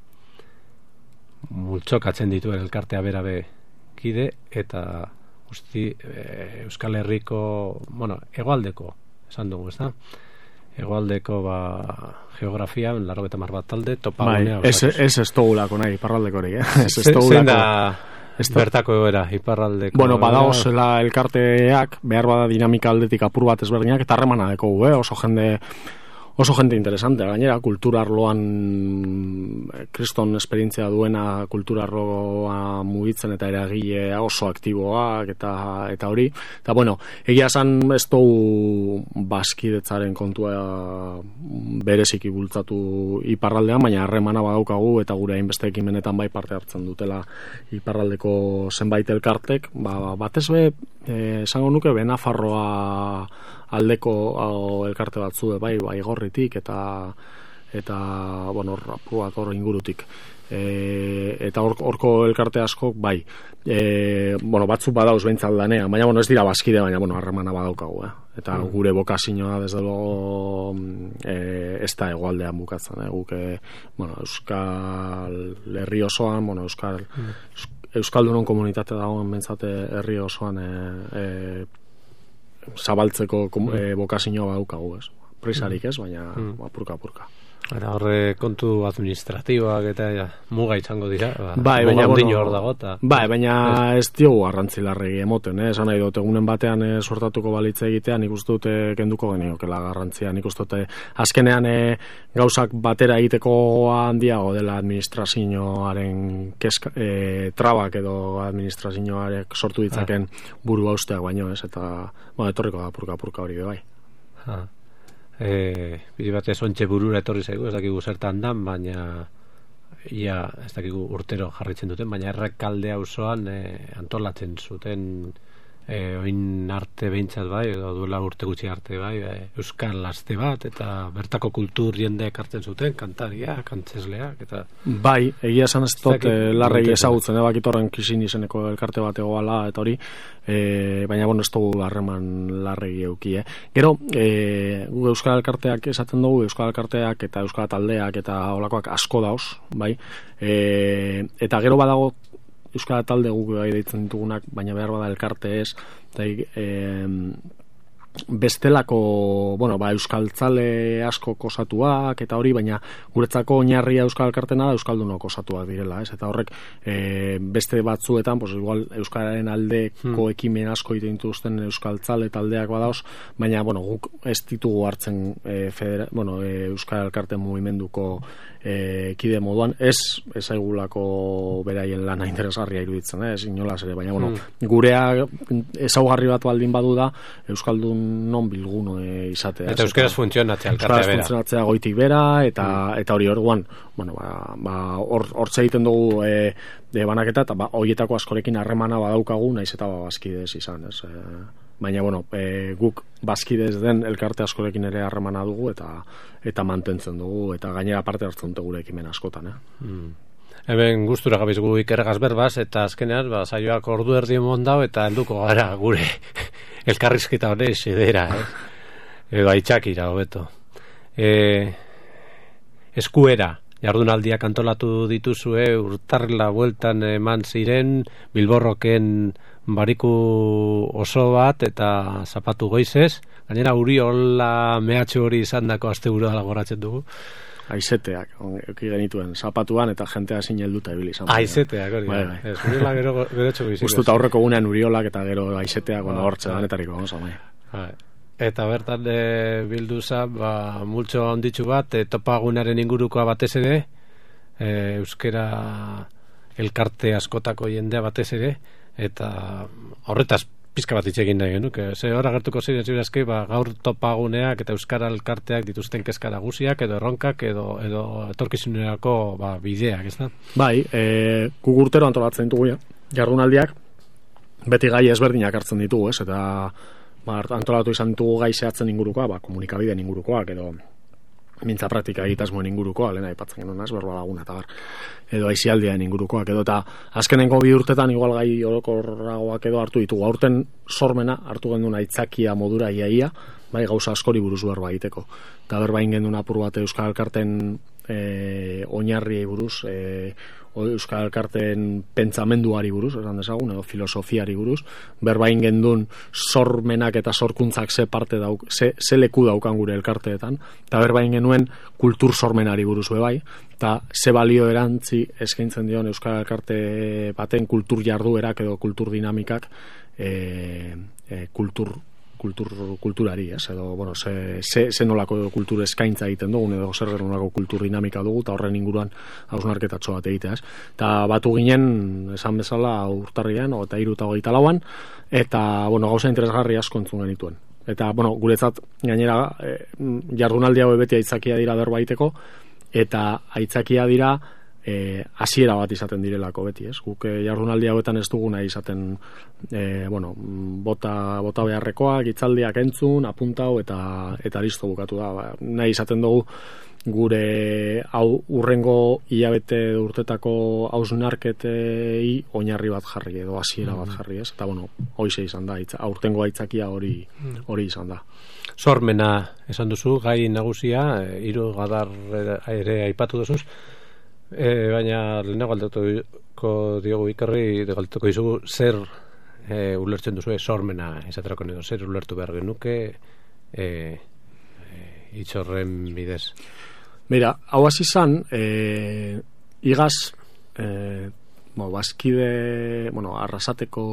multzokatzen dituen elkartea bera be kide, eta guzti e, Euskal Herriko, bueno, hegoaldeko esan dugu, ez da? Hegoaldeko ba, geografian, larrogeta mar bat talde, topagunea. Bai, ez ez ez togulako nahi, iparraldeko hori, eh? Ez ez togulako. Zein da bertako egoera, iparraldeko? Bueno, badago zela elkarteak, behar bada dinamika aldetik apur bat ezberdinak, eta harremana deko, eh? Oso jende... Oso gente interesante, gainera, kulturarloan kriston esperientzia duena kulturarloa mugitzen eta eragile oso aktiboak eta eta hori. Eta bueno, egia esan ez dugu baskidetzaren kontua bereziki bultzatu iparraldean, baina harremana badaukagu eta gure hainbeste ekimenetan bai parte hartzen dutela iparraldeko zenbait elkartek. Ba, batez be, eh, esango nuke Benafarroa aldeko o, elkarte batzu bai bai gorritik eta eta bueno rapua hor ingurutik e, eta hor, horko elkarte askok bai e, bueno batzuk badauz beintzat lanean, baina bueno ez dira baskide, baina bueno harremana badaukagu, eh? Eta mm. gure bokazioa desde luego e, ez da hegoaldean bukatzen, eh? Guk e, bueno Euskal Herri osoan, bueno Euskal mm. Euskaldunon komunitate dagoen beintzat herri osoan e, e, zabaltzeko e, bokazioa badaukagu, ez? Prisarik ez, baina mm. apurka-apurka. Ara horre kontu administratiboak eta ja, muga izango dira, ba, bai, baina bueno, hor dago ta. Bai, baina ez, ez diogu garrantzi larregi emoten, eh? Esan nahi dut, egunen batean eh, sortatuko balitza egitea, nik uste dute kenduko geniokela garrantzia, nik uste dute azkenean eh, gauzak batera egiteko handiago dela administrazioaren keska, eh, trabak edo administrazioarek sortu ditzaken buru hausteak baino, ez? Eta, bueno, etorriko da purka-purka hori bai. Ha. Eh, bide batez ontxe burura etorri zaigu, ez dakigu zertan dan, baina ia ez dakigu urtero jarritzen duten, baina Errekalde auzoan eh, antolatzen zuten eh, oin arte behintzat bai, edo duela urte gutxi arte bai, eh, Euskal aste bat, eta bertako kultur jendeak hartzen zuten, kantaria, kantzesleak, eta... Bai, egia esan ez dut eh, larregi ezagutzen, ebakit horren kisin izeneko elkarte bat egoala, eta hori, E, baina bueno, ez dugu harreman larregi euki, eh? Gero, e, gu Euskal Elkarteak esaten dugu, Euskal Elkarteak eta Euskal Taldeak eta holakoak asko dauz, bai? E, eta gero badago Euskal Talde guk bai deitzen ditugunak, baina behar bada elkarte ez, eta e, bestelako, bueno, ba, euskaltzale asko osatuak eta hori, baina guretzako oinarria Euskal Elkartena da euskaldunok osatuak direla, ez? Eta horrek e, beste batzuetan, pues igual euskararen aldeko hmm. ekimen asko egiten dituzten euskaltzale taldeak badaoz, baina bueno, guk ez ditugu hartzen e, federa, bueno, e, Euskal Elkarte mugimenduko e, kide moduan, ez ezaigulako beraien lana interesgarria iruditzen, ez? Inolaz ere, baina bueno, hmm. gurea ezaugarri bat baldin badu da euskaldun non bilguno e, izatea. Eta euskaraz funtzionatzea elkartea bera. Funtzionatzea goitik bera, eta mm. eta hori orduan, bueno, ba, ba hortze egiten dugu e, de banaketa, eta ba, horietako askorekin harremana badaukagu, naiz eta ba, bazkidez izan, ez? E, baina, bueno, e, guk bazkidez den elkarte askorekin ere harremana dugu, eta eta mantentzen dugu, eta gainera parte hartzen dute gure ekimen askotan, eh? Mm. Hemen gustura gabiz gu Ikerregaz berbaz, eta azkenean, ba, saioak ordu erdi mondau, eta helduko gara gure elkarrizketa hone xedera, eh? Edo aitzakira, hobeto. E, eskuera, jardunaldiak antolatu dituzue, urtarrila bueltan eman ziren, Bilborroken bariku oso bat, eta zapatu goizez, gainera Uriola mehatxu hori izan dako aste burua laboratzen dugu. aizeteak, eki genituen, zapatuan eta jentea zinelduta ibili izan. Aizeteak, hori. Bai, bai. Ez, uriola gero, gero txoko izik. Ustuta aurreko gunean uriolak eta gero aizeteak, bueno, hortze danetariko, gonsa, bai. Eta bertan de bilduza, ba, multxo onditxu bat, e, topagunaren ingurukoa batez ere, e, euskera elkarte askotako jendea batez ere, eta horretaz pizka bat itxegin nahi genuke. Ze hor agertuko ziren zirazki, ba, gaur topaguneak eta euskara elkarteak dituzten kezka nagusiak edo erronkak edo, edo etorkizunerako ba, bideak, ez da? Bai, e, gugurtero antolatzen ditugu ja. Jardunaldiak, beti gai ezberdinak hartzen ditugu, ez? Eta ba, antolatu izan ditugu gai zehatzen ingurukoa, ba, komunikabideen ingurukoak edo mintza praktika egitasmoen ingurukoa, lehena aipatzen genuen az, berroa laguna eta bar, edo aizialdiaen ingurukoak edo, eta azkenengo bi urtetan igual gai orokorragoak edo hartu ditugu, aurten sormena hartu genduna aitzakia modura iaia, bai gauza askori buruz berba egiteko, eta berba ingen apur bat Euskal Elkarten e, oinarriei buruz, e, Euskal Elkarten pentsamenduari buruz, esan dezagun, edo filosofiari buruz, berbain gendun sormenak eta sorkuntzak ze parte dauk, ze, ze leku daukan gure elkarteetan, eta berbain genuen kultur sormenari buruz bebai, eta ze balio erantzi eskaintzen dion Euskal Elkarte baten kultur jarduerak edo kultur dinamikak e, e, kultur kultur, kulturari, ez? Edo, bueno, ze, ze, ze nolako kultur eskaintza egiten dugun, edo zer nolako kultur dinamika dugu, eta horren inguruan hausnarketatxo bat egitea, ez? Eta batu ginen, esan bezala, urtarrian, eta hiru eta hogeita lauan, eta, bueno, gauza interesgarri asko entzun genituen. Eta, bueno, guretzat, gainera, e, jardunaldi hau beti aitzakia dira berbaiteko, eta aitzakia dira E, hasiera bat izaten direlako beti, ez? Guk e, jardunaldi hauetan ez duguna izaten e, bueno, bota, bota beharrekoak, hitzaldiak entzun, apuntau eta eta listo bukatu da. Ba, nahi izaten dugu gure hau urrengo hilabete urtetako hausnarketei oinarri bat jarri edo hasiera bat jarri, ez? Eta bueno, hoize izan da, itza, aurtengo aitzakia hori hori izan da. Sormena esan duzu, gai nagusia, hiru gadar ere aipatu duzuz. E, baina lehenago galdetuko diogu Ikerri, galdetuko dizugu zer e, ulertzen duzu sormena esaterako edo zer ulertu behar genuke e, e, itxorren bidez. Mira, hau hasi izan e, igaz e, bo, bazkide bueno, Arrasateko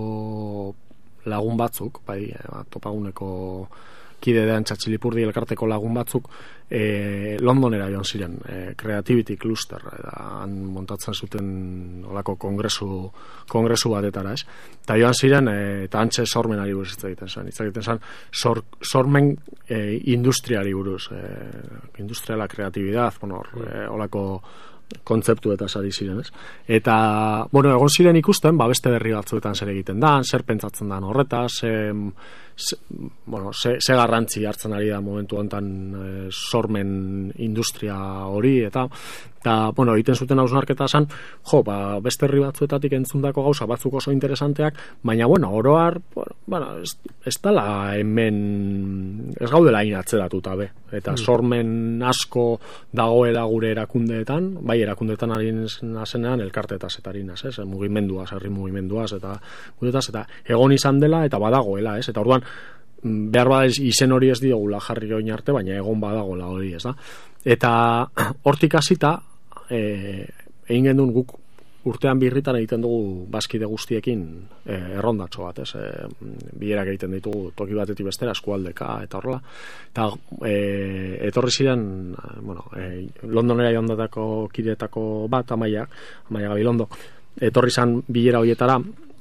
lagun batzuk, bai, topaguneko kide dean Txatxilipurdi elkarteko lagun batzuk e, Londonera joan ziren, e, Creativity Cluster, eta han montatzen zuten olako kongresu, kongresu batetara, ez? Eta joan ziren, e, eta antxe sormenari buruz hitz egiten zen, hitz egiten zen, sor, sormen e, industriari buruz, e, industriala kreatibidad, bueno, e, olako kontzeptu eta sari ziren, ez? Eta, bueno, egon ziren ikusten, ba, beste berri batzuetan zer egiten da, zer pentsatzen da horretaz, ze, ze, bueno, ze, ze garrantzi hartzen ari da momentu honetan e, sormen industria hori, eta, eta, bueno, egiten zuten hausnarketa esan, jo, ba, beste herri batzuetatik entzundako gauza batzuk oso interesanteak, baina, bueno, oroar, bueno, ez, ez dala hemen, ez gaudela inatzeratuta, be, eta sormen asko dagoela gure erakundeetan, bai erakundeetan ari nazenean elkartetaz eta ari naz, ez, mugimenduaz, herri mugimenduaz, eta guretaz, eta egon izan dela, eta badagoela, ez, eta orduan, behar bada izen hori ez diogula jarri oin arte, baina egon badagoela hori, ez da. Eta hortik hasita, e, egin gendun guk urtean birritan egiten dugu bazkide guztiekin e, errondatxo bat, ez, e, bilerak egiten ditugu toki batetik bestera, eskualdeka, eta horrela, eta e, etorri ziren, bueno, e, Londonera jondatako kidetako bat, Amaia, Amaia Gabilondo, etorri zan bilera horietara,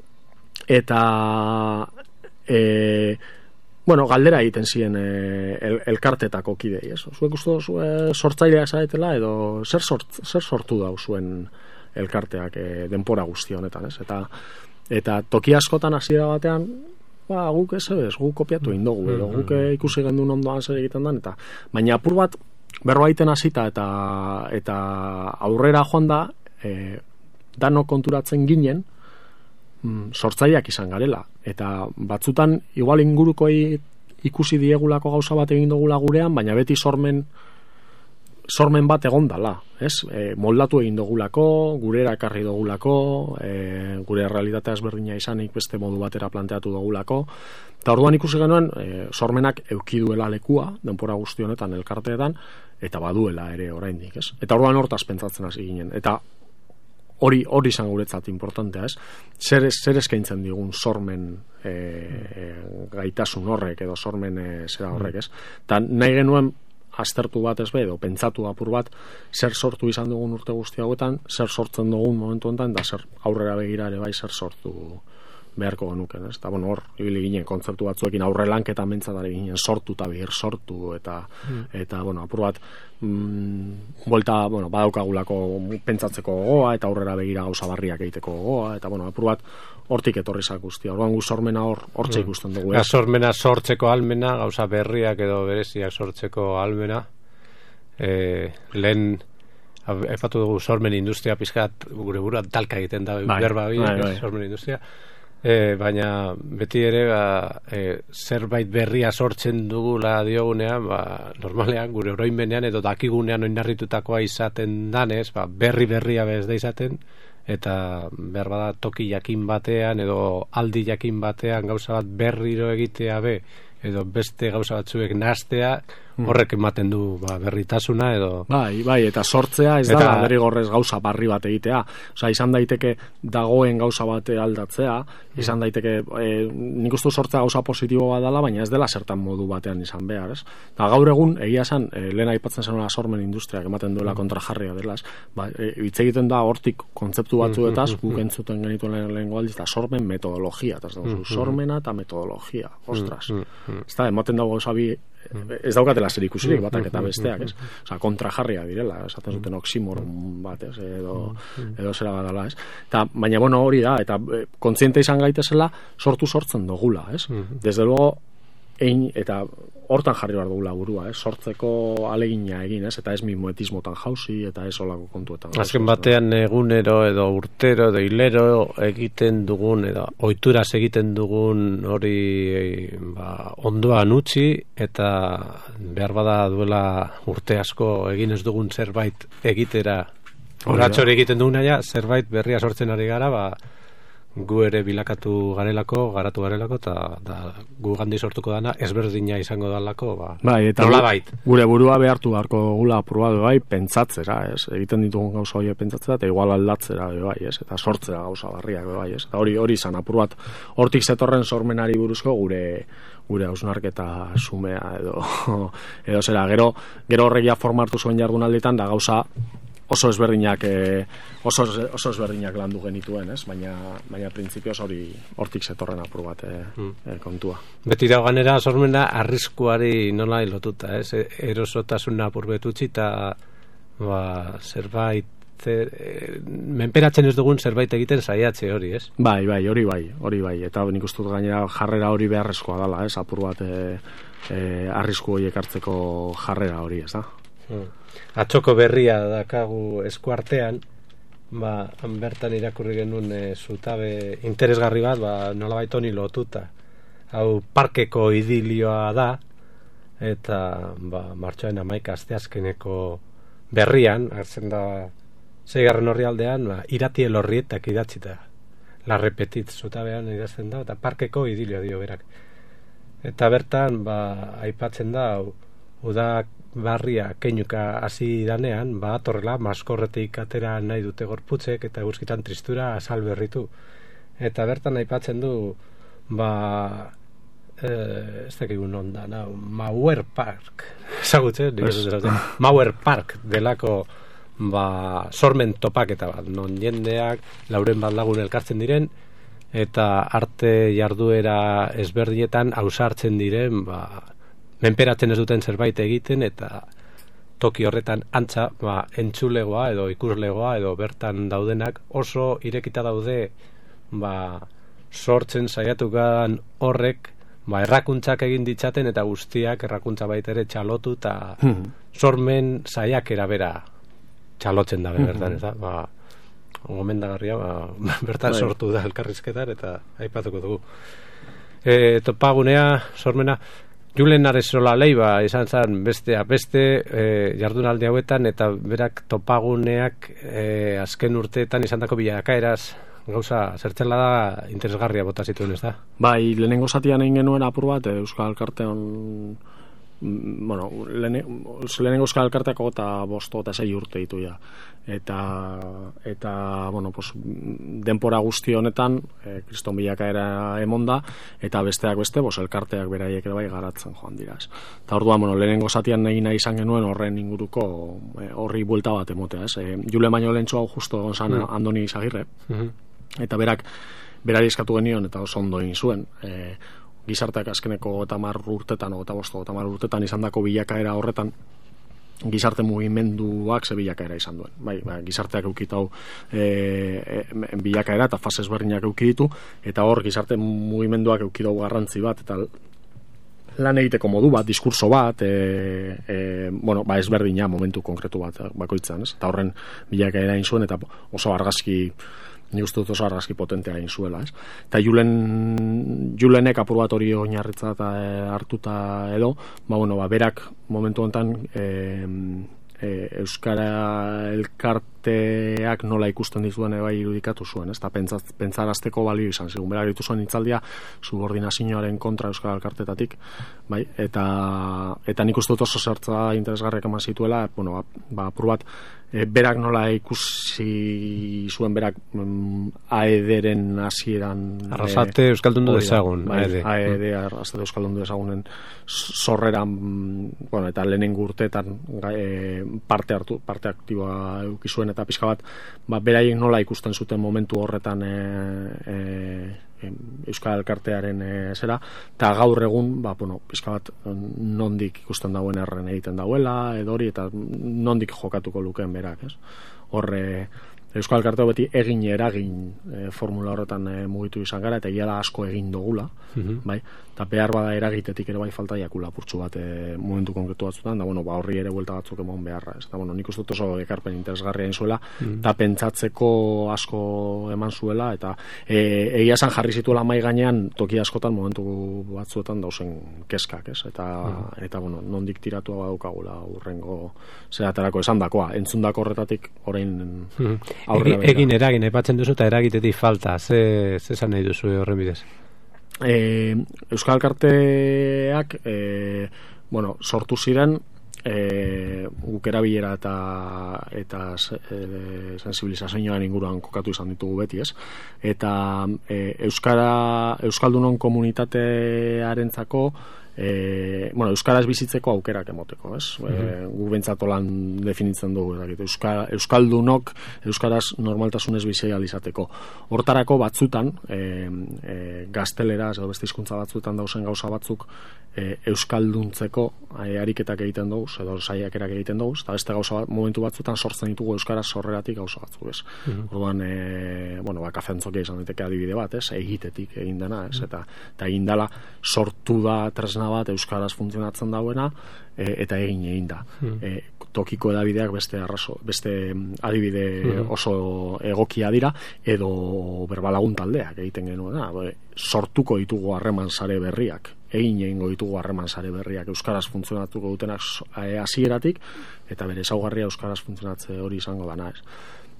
eta e, bueno, galdera egiten ziren e, el, elkartetako kidei, ez? Zuek uste zue sortzailea zaretela, edo zer, sort, zer sortu da zuen elkarteak e, denpora guzti honetan, ez? Eta, eta toki askotan hasiera batean, ba, guk ez ez, guk kopiatu egin dugu, edo guk ikusi gendun ondoan zer egiten den, eta baina apur bat berbaiten hasita eta eta aurrera joan da, e, dano konturatzen ginen, sortzaileak izan garela, eta batzutan igual ingurukoi ikusi diegulako gauza bat egin dugula gurean, baina beti sormen sormen bat egon dala, ez? E, moldatu egin dugulako, gurera ekarri dugulako, e, gure realitatea ezberdina izanik beste modu batera planteatu dugulako, eta orduan ikusi genuen e, sormenak eduki duela lekua, denpora guzti honetan elkarteetan, eta baduela ere oraindik, ez? Eta orduan hortaz pentsatzen hasi ginen. Eta hori hori izan guretzat importantea, ez? Zer, zer eskaintzen digun sormen e, e, gaitasun horrek edo sormen e, zera horrek, ez? Eta nahi genuen aztertu bat ez be, edo pentsatu apur bat, zer sortu izan dugun urte guzti hauetan, zer sortzen dugun momentu honetan, da zer aurrera begira ere bai zer sortu beharko genuken, ez? Eta, bueno, hor, ibili ginen, kontzeptu batzuekin aurre lanketa mentzatari ginen sortu eta bir sortu, eta, mm. eta bueno, apur bat, mm, bolta, bueno, badaukagulako pentsatzeko gogoa, eta aurrera begira gauza barriak egiteko gogoa, eta, bueno, apur bat, hortik etorri zak guztia. Orduan gu sormena hor, hortxe ikusten dugu. Ja, sormena sortzeko almena, gauza berriak edo bereziak sortzeko almena, e, lehen, epatu dugu sormen industria pizkat, gure burua talka egiten da, bai, berba bi, bai, bai. Sormen industria, E, baina beti ere ba, e, zerbait berria sortzen dugula diogunean, ba, normalean gure oroimenean edo dakigunean oinarritutakoa izaten danez, ba, berri berria bez da izaten, eta behar bada toki jakin batean edo aldi jakin batean gauza bat berriro egitea be, edo beste gauza batzuek nahastea, horrek ematen du ba, berritasuna edo... Bai, bai, eta sortzea ez eta... da derrigorrez gauza barri bat egitea. Osea, izan daiteke dagoen gauza bat aldatzea, izan daiteke, e, nik uste sortzea gauza positibo bat dela, baina ez dela zertan modu batean izan behar, ez? Eta gaur egun, egia esan, e, lehen aipatzen zenula sormen industriak ematen duela kontrajarria dela, ez? Ba, e, hitz egiten da hortik kontzeptu batzuetaz, guk entzuten genituen lehen lehengo aldiz, eta sormen metodologia, eta ez dago, sormena eta metodologia, ostras. Ez da, ematen dago gauza bi, ez daukatela zer ikusirik batak eta besteak, ez? Osa, kontrajarria direla, esaten zuten oximoron bat, ez? Edo, edo zera badala, ez? Eta, baina, bueno, hori da, eta e, kontziente izan gaitezela sortu sortzen dugula, ez? Desde luego, ein, eta hortan jarri behar dugula burua, ez? Sortzeko alegina egin, ez? Eta ez mimetismotan jauzi, eta ez olako kontuetan. Azken batean egunero edo urtero edo hilero egiten dugun, edo ohituraz egiten dugun hori ba, ondoan utzi, eta behar bada duela urte asko egin ez dugun zerbait egitera. Horatxori egiten duguna ja, zerbait berria sortzen ari gara, ba, gu ere bilakatu garelako, garatu garelako, eta da, gu gandi sortuko dana ezberdina izango dalako, ba, bai, eta nola bait. Gure burua behartu beharko gula aprobatu bai, pentsatzera, ez? Egiten ditugun gauza horiek pentsatzera, eta igual aldatzera bai, ez? Eta sortzera gauza barriak bai, ez? Eta hori hori izan apur bat, hortik zetorren sormenari buruzko gure gure hausnarketa sumea edo edo zera, gero gero horregia formartu zuen jardunalditan da gauza oso ezberdinak eh, oso, oso ezberdinak landu genituen, ez? Baina baina printzipioz hori hortik zetorren apur bat eh, mm. eh, kontua. Beti da ganera sormena arriskuari nola lotuta, ez? Erosotasuna apur betutzi eta ba, zerbait e, menperatzen ez dugun zerbait egiten saiatze hori, ez? Bai, bai, hori bai, hori bai. Eta nik uste dut gainera jarrera hori beharrezkoa dela, ez? Apur bat e, e, arrisku horiek hartzeko jarrera hori, ez da? Hmm. Atxoko berria dakagu eskuartean, ba, bertan irakurri genuen e, zutabe interesgarri bat, ba, nolabait honi lotuta. Hau parkeko idilioa da, eta ba, martxoaren hamaika asteazkeneko berrian, hartzen da seigarren orrialdean, ba, irati elorrietak idatzita. La repetit zutabean idazten da, eta parkeko idilioa dio berak. Eta bertan, ba, aipatzen da, udak barria keinuka hasi danean, ba, atorrela, maskorretik atera nahi dute gorputzek, eta eguzkitan tristura azal berritu. Eta bertan aipatzen du, ba, eh, ez dakigun onda, no, Mauer Park, ezagutzen, Mauer Park delako, ba, sormen topaketa bat, non jendeak, lauren bat lagun elkartzen diren, eta arte jarduera ezberdinetan ausartzen diren, ba, menperatzen ez duten zerbait egiten, eta toki horretan antza, ba, entzulegoa edo ikuslegoa edo bertan daudenak oso irekita daude, ba, sortzen saiatukan horrek, ba, errakuntzak egin ditzaten eta guztiak errakuntza baita ere txalotu eta hmm. sormen saiakera bera txalotzen da bertan, ez da? Ba, gomendagarria, ba, bertan bai. Sortu da elkarrizketan eta aipatuko dugu. E, topagunea, sormena, Julen Arezola Leiba izan zen bestea beste e, jardunaldi hauetan, eta berak topaguneak e, azken urteetan izandako bilakaeraz gauza zertzela da interesgarria bota zituen, ez da? Bai, lehenengo zatian egin genuen apur bat Euskal Elkartean bueno, lehenengo euskal elkarteak eta bost eta sei urte ditu ja. Eta, eta bueno, pues, denpora guzti honetan, e, kriston bilakaera emonda, eta besteak beste, bos, elkarteak beraiek ere bai garatzen joan dira. Eta orduan, bueno, lehenengo zatian nahi nahi izan genuen horren inguruko e, horri buelta bat emotea, ez? E, Jule baino lehentxo hau justo gonzan mm. Andoni Izagirre, mm-hmm. eta berak, berari eskatu genion, eta oso ondo egin zuen, e, gizarteak azkeneko otamar urtetan, otabosto, otamar urtetan izan dako bilakaera horretan, gizarte mugimenduak ze bilakaera izan duen. Bai, ba, gizarteak eukitau e, e, bilakaera eta fase ezberdinak eukiditu, eta hor gizarte mugimenduak eukidau garrantzi bat, eta lan egiteko modu bat, diskurso bat, e, e, bueno, ba ezberdina momentu konkretu bat bakoitzan, ez? Eta horren bilakaera egin zuen, eta oso argazki ni uste dut oso argazki potentea egin zuela, ez? Eta Julen, Julenek apur bat hori oinarritza eta e, hartuta edo, ba, bueno, ba, berak momentu honetan e, e, Euskara elkarteak nola ikusten dizuen bai irudikatu zuen, ez? Eta pentsarazteko balio izan zigun. Berak ditu zuen hitzaldia subordinazioaren kontra Euskara elkartetatik, bai? Eta, eta nik uste dut oso zertza interesgarriak eman zituela, bueno, ba, ba apur bat, E, berak nola ikusi zuen berak mm, aederen hasieran Arrasate e, Euskaldundu dezagun bai, aede Arrasate Euskaldundu dezagunen sorreran, bueno, eta lehenengo urteetan e, parte hartu, parte aktiboa eduki zuen, eta pixka bat, ba, beraiek nola ikusten zuten momentu horretan e, e, Euskal Elkartearen e, zera, eta gaur egun, ba, bueno, pixka bat nondik ikusten dauen erren egiten dauela, edo hori, eta nondik jokatuko lukeen berak, ez? Horre, Euskal Elkartea beti egin eragin e, formula horretan e, mugitu izan gara, eta egia da asko egin dugula, mm-hmm. bai? Eta behar bada eragitetik ere bai falta jakula purtsu bat e, momentu konkretu batzutan, da bueno, ba, horri ere buelta batzuk emon beharra, ez? Da, bueno, nik uste dut oso ekarpen interesgarria egin zuela, eta mm-hmm. pentsatzeko asko eman zuela, eta e, egia esan jarri zituela mai gainean toki askotan momentu batzuetan dausen keskak, ez? Eta, mm-hmm. eta bueno, nondik tiratu badaukagula urrengo zeratarako esan dakoa, entzundako horretatik orain mm-hmm. Egi, egin eragin, epatzen duzu eta eragitetik falta, ze, ze esan nahi duzu horren bidez? E, Euskal Elkarteak e, bueno, sortu ziren e, guk erabilera eta eta e, sensibilizazioan inguruan kokatu izan ditugu beti, ez? Eta e, Euskara, Euskaldunon komunitatearentzako E, bueno, euskaraz bizitzeko aukerak emoteko, ez? Mm-hmm. E, gu bentsatolan definitzen dugu, Euskal, euskaldunok euskaraz normaltasunez bizi ahal izateko. Hortarako batzutan e, e, gazteleraz edo beste hizkuntza batzuetan dauzen gauza batzuk e, euskalduntzeko e, ariketak egiten dugu, edo saiakerak egiten dugu, eta beste gauza bat, momentu batzuetan sortzen ditugu euskaraz sorreratik gauza batzuk, ez? Mm-hmm. Orduan, e, bueno, ba, kafentzokia izan daiteke adibide bat, ez? Egitetik egin dena, ez? Eta, eta egin dela sortu da tresna bat euskaraz funtzionatzen dauena e, eta egin egin da. Hmm. E, tokiko edabideak beste arraso, beste adibide hmm. oso egokia dira, edo berbalagun taldeak egiten genuena. Sortuko ditugu harreman sare berriak, egin egingo ditugu harreman sare berriak euskaraz funtzionatuko dutenak hasieratik, eta bere ezaugarria euskaraz funtzionatze hori izango dana, ez.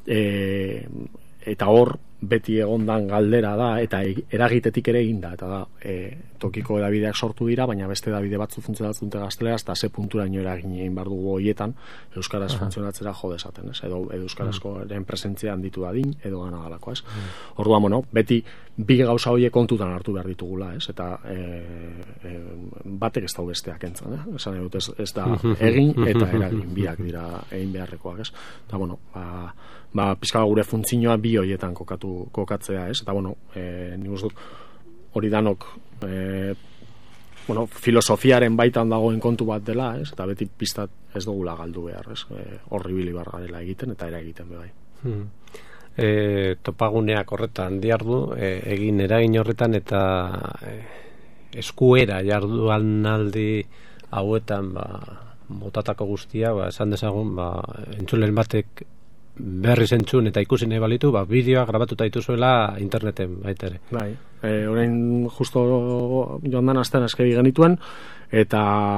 E, eta hor beti egondan galdera da, eta eragitetik ere egin da, eta da, e, tokiko edabideak sortu dira, baina beste edabide batzu funtzionatzen dute gazteleraz, eta ze punturaino eragin egin behar dugu horietan euskaraz uh-huh. funtzionatzera jo dezaten, ez? Edo, edo euskarazkoaren presentzia handitu dadin, edo gana galako, ez? Uh-huh. Orduan, bueno, beti bi gauza horiek kontutan hartu behar ditugula, ez? Eta e, e, batek ez dau besteak entzan, eh? Esan dut, ez, ez da egin eta eragin biak dira egin beharrekoak, ez? Eta, bueno, ba, ba pizka gure funtzioa bi horietan kokatu kokatzea, ez? Eta, bueno, e, nik uste dut hori danok e, bueno, filosofiaren baitan dagoen kontu bat dela, ez? Eta beti piztat ez dugula galdu behar, ez? E, horri bili bargarela egiten eta era egiten bai. Hmm. E, topaguneak horretan diardu, e, egin eragin horretan eta e, eskuera jarduan aldi hauetan ba, motatako guztia, ba, esan dezagun, ba, entzulen batek berri zentzun eta ikusi nahi balitu, ba, bideoa grabatuta dituzuela interneten baita ere. Bai, e, orain justo joan dan astean eskegi genituen, eta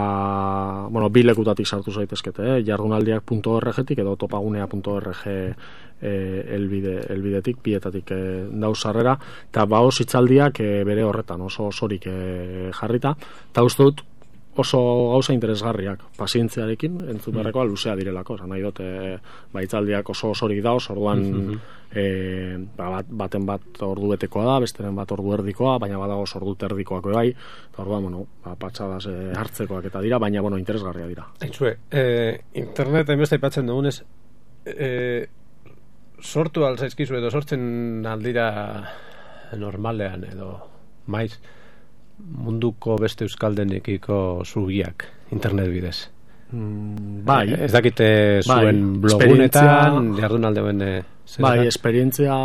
bueno, bi lekutatik sartu zaitezkete, eh? jardunaldiak puntu org-tik edo topagunea puntu org e, elbide, elbidetik, bietatik e, dauz sarrera, eta baoz hitzaldiak e, bere horretan oso osorik e, jarrita, eta uste dut oso gauza interesgarriak, pazientziarekin, entzun beharrekoa luzea direlako, nahi dut, e, baitzaldiak oso osorik dauz, orduan mm-hmm. e, bat, baten bat ordu betekoa da, besteren bat ordu erdikoa, baina badago ordu terdikoak bai, eta orduan, bueno, ba, patxadaz e, hartzekoak eta dira, baina, bueno, interesgarria dira. Entzue, e, internet hainbeste aipatzen dugunez, e, sortu alzaizkizu edo sortzen aldira normalean edo maiz munduko beste euskaldenekiko zugiak internet bidez. Mm, bai, ez dakite zuen bai, blogunetan jardunaldeuen e, bai, esperientzia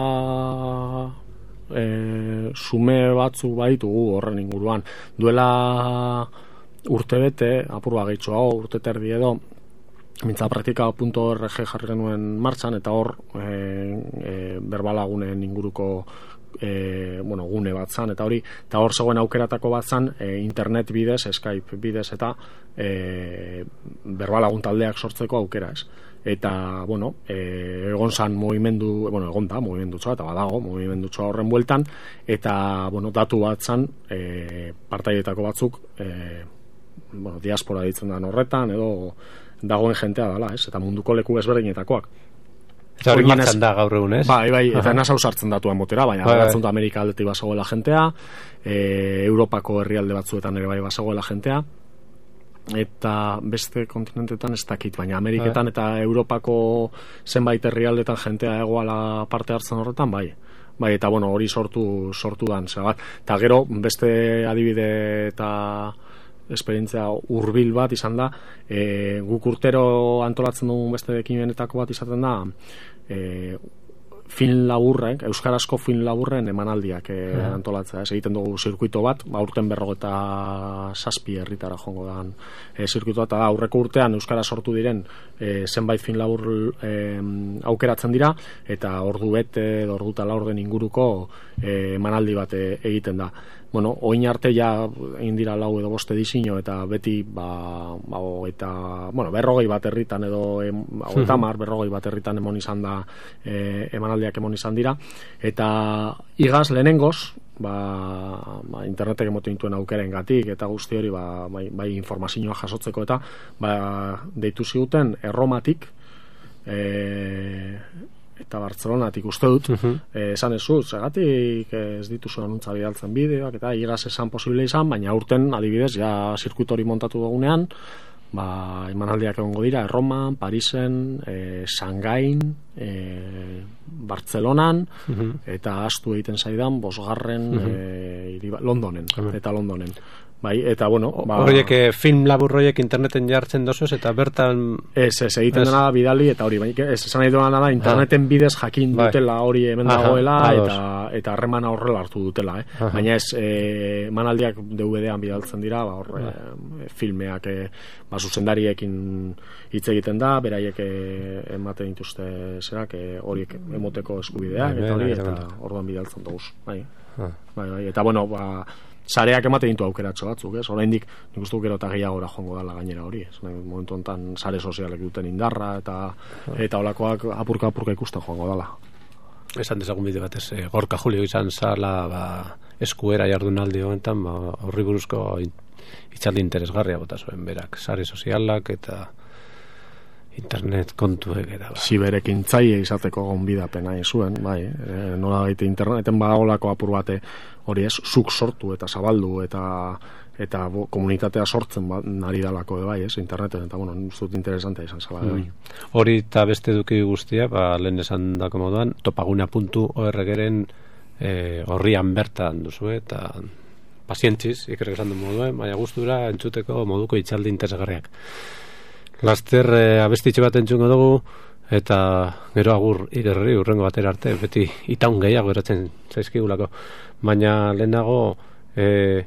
e, sume batzu baitugu horren inguruan. Duela urtebete, apur bagitxo hau, urte terdi edo, mintza praktika punto org jarri genuen martxan, eta hor e, e, berbalagunen inguruko E, bueno, gune bat zan, eta hori eta hor zegoen aukeratako bat zan, e, internet bidez, Skype bidez eta e, berbalagun taldeak sortzeko aukera, ez? Eta, bueno, e, egon zan movimendu, bueno, egon da movimendutxoa, eta badago movimendutxoa horren bueltan, eta, bueno, datu bat zan, e, partaietako batzuk e, bueno, diaspora ditzen da horretan, edo dagoen jentea dela, ez? Eta munduko leku ezberdinetakoak. Eta hori martxan da gaur egun, ez? Bai, bai, eta nasa usartzen datuan botera, baina bai, batzun da Amerika aldetik basagoela jentea, e, Europako herrialde batzuetan ere bai basagoela jentea, eta beste kontinentetan ez dakit, baina Ameriketan bai. Eta Europako zenbait herrialdetan jentea egoala parte hartzen horretan, bai. Bai, eta bueno, hori sortu sortu dan, zebat. Eta gero, beste adibide eta esperientzia hurbil bat izan da, e, guk urtero antolatzen dugun beste ekimenetako bat izaten da, e, film laburren, euskarazko film laburren emanaldiak e, ja. Antolatzea, ez egiten dugu zirkuito bat, aurten berrogeta zazpi herritara joango da e, zirkuito bat, eta aurreko urtean euskara sortu diren e, zenbait film labur e, aukeratzen dira, eta ordu bete, ordu eta laurden inguruko e, emanaldi bat e, egiten da. Bueno, oin arte ja egin dira lau edo boste disino, eta beti ba, ba, eta, bueno, berrogei bat herritan edo em, eta mar, berrogei bat herritan emon izan da e, emanaldiak emon izan dira, eta igaz lehenengoz ba, ba, internetek emoten dituen aukeren gatik, eta guzti hori ba, bai, bai informazioa jasotzeko, eta ba, deitu ziguten Erromatik e, eta Bartzelonatik uste dut, uh-huh. eh, esan ez zut, segatik ez dituzu anuntza bidaltzen bideoak, eta iraz esan posible izan, baina urten adibidez, ja zirkuitori montatu dugunean, ba, emanaldiak egongo dira, Erroman, Parisen, eh, Sangain, eh, Bartzelonan, uh-huh. eta astu egiten zaidan, bosgarren, uh-huh. eh, iriba, Londonen, uh-huh. eta Londonen. Bai, eta bueno, ba, horiek film labur horiek interneten jartzen dosuz eta bertan ez, ez egiten dena da bidali eta hori, bai, ez esan nahi duena da interneten ah. bidez jakin bai. Dutela hori hemen dagoela eta eta harremana horrela hartu dutela, eh? Baina ez eh, manaldiak D V D-an bidaltzen dira, ba hor eh, filmeak eh, ba zuzendariekin hitz egiten da, beraiek eh, ematen dituzte zerak eh, horiek emoteko eskubideak bai, eta hori eta orduan bidaltzen dugu, bai. Ah. Bai, bai, eta bueno, ba sareak ematen ditu aukeratxo batzuk, ez? Oraindik nik uste dut gero eta gehiagora joango dala gainera hori, ez? Momentu honetan sare sozialek duten indarra eta eta holakoak apurka apurka ikusten joango dala. Esan dezagun bide batez, e, Gorka Julio izan zala ba, eskuera jardunaldi honetan, ba, horri buruzko hitzaldi interesgarria bota zuen berak, sare sozialak eta internet kontuek eta ba. Ziberekin tzaile izateko gonbidapena zuen, bai, e, nola baite interneten badagolako apur bate hori ez, zuk sortu eta zabaldu eta eta bo, komunitatea sortzen ba, nari dalako bai, ez, interneten, eta bueno, zut interesantea izan zala, mm. bai. Hori eta beste duki guztia, ba, lehen esan dako moduan, topaguna puntu org-eren e, horrian bertan duzu, eta pazientziz, ikerrek esan du moduen, baina gustura entzuteko moduko itxaldi interesgarriak. Laster e, abestitxe bat entzungo dugu, eta gero agur ikerri urrengo batera arte, beti itaun gehiago eratzen zaizkigulako, baina lehenago e,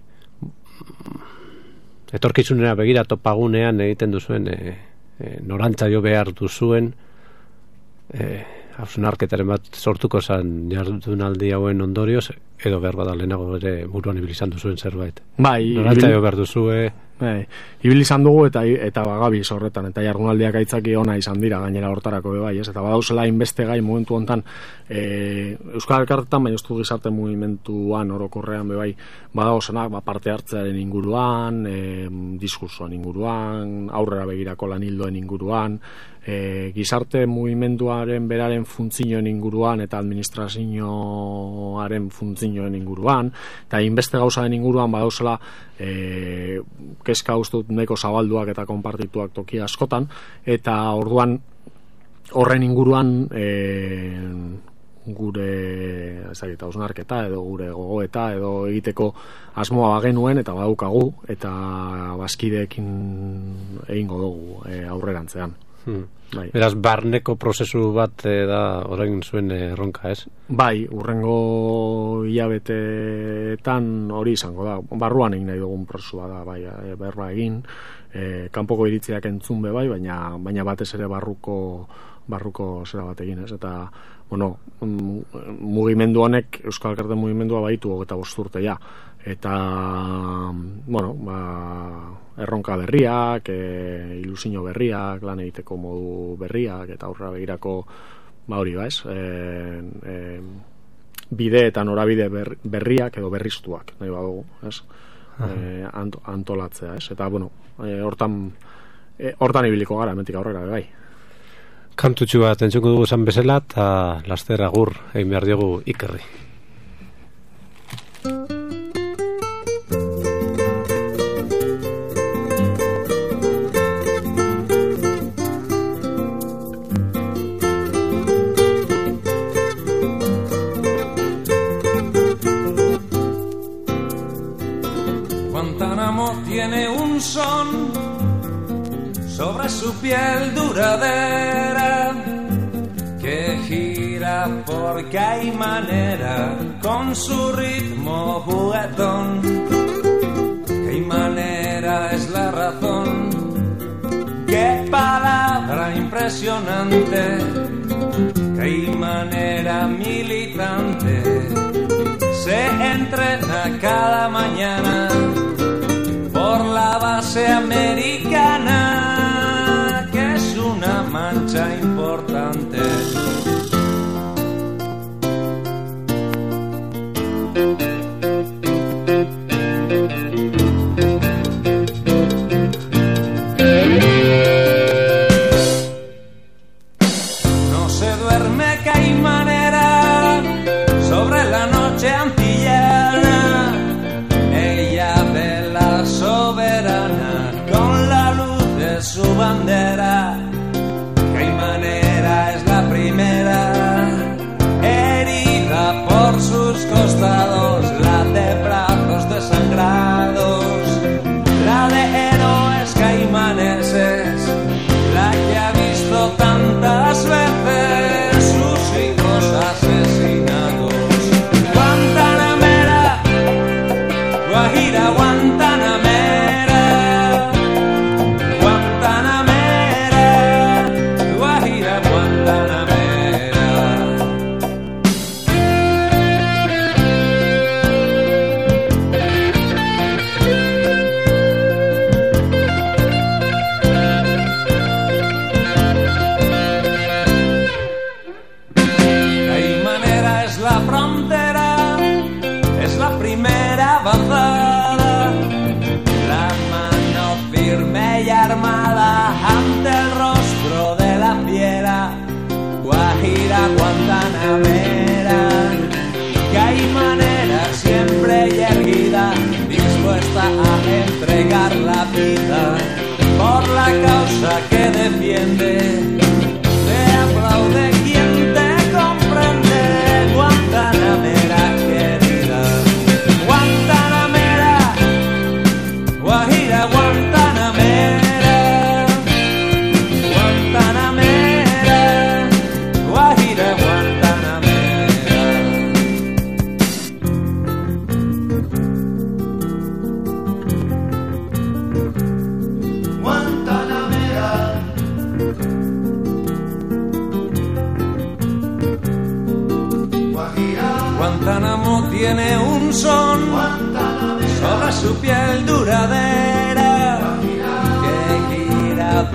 etorkizunera begira topagunean egiten duzuen e, e, norantza jo behar duzuen e, hausnarketaren bat sortuko zan jardunaldi hauen ondorioz, edo behar bada lehenago ere buruan ibilizan duzuen zerbait. Bai, norantza jo behar duzue Bai, ibil izan dugu eta eta bagabiz horretan, eta jardunaldiak aitzaki ona izan dira gainera hortarako be bai, ez? Eta badauzela inbeste gai momentu hontan e, Euskal Elkartetan, baina estu gizarte mugimenduan orokorrean be bai, badauzenak ba, parte hartzearen inguruan, e, diskursoan inguruan, aurrera begirako lanildoen inguruan, e, gizarte mugimenduaren beraren funtzioen inguruan eta administrazioaren funtzioen inguruan, eta inbeste gauzaren inguruan badauzela e, kezka ustut neko zabalduak eta konpartituak toki askotan, eta orduan horren inguruan e, gure ezagita hausnarketa edo gure gogoeta edo egiteko asmoa bagenuen eta badaukagu eta bazkideekin egingo dugu e, aurrerantzean. Hmm. Bai. Beraz, barneko prozesu bat e, da orain zuen erronka, ez? Bai, urrengo hilabeteetan hori izango da. Barruan egin nahi dugun prozesua da, bai, e, berba egin, e, kanpoko iritziak entzun be bai, baina baina batez ere barruko barruko zera bat egin, ez? Eta, bueno, mugimendu honek, Euskal Elkarte mugimendua baitu hogeita bost urte ja. Eta, bueno, ba, erronka berriak, e, ilusio berriak, lan egiteko modu berriak, eta aurrera begirako, ba hori, ba, ez? E, e, bide eta norabide ber, berriak edo berriztuak, nahi badugu, ez? E, ant, antolatzea, ez? Eta, bueno, e, hortan, e, hortan ibiliko gara, hemendik aurrera, bai. Kantutxu bat entzuko dugu esan bezala, eta laster agur egin behar diogu Ikerri. Guantánamo tiene un son sobre su piel duradera que gira porque hay manera con su ritmo juguetón. Qué manera es la razón, qué palabra impresionante, qué manera militante se entrena cada mañana por la base americana, que es una mancha importante. No se duerme que hay manera sobre la noche antillana, ella vela soberana con la luz de su bandera. Qué manera es la primera, herida por sus costados, la de brazos desangrados, la de héroes caimaneses, la que ha visto tantas veces sus hijos asesinados. Guantanamera, Guajira, Guantanamera, Guantanamera, Guajira, Guantanamera. Caimanera es la frontera, es la primera avanzada, la mano firme y armada ante el rostro de la fiera. Guajira, Guantanamera, Caimanera siempre y erguida, dispuesta a entregar la vida por la causa que defiende. Te aplaude quien te comprende, Guantanamera querida. Guantanamera, Guajira, Guantanamera, Guantanamera, Guajira, Guantanamera. Guantanamera, Guajira. Guantánamo tiene un son sobre su piel duradera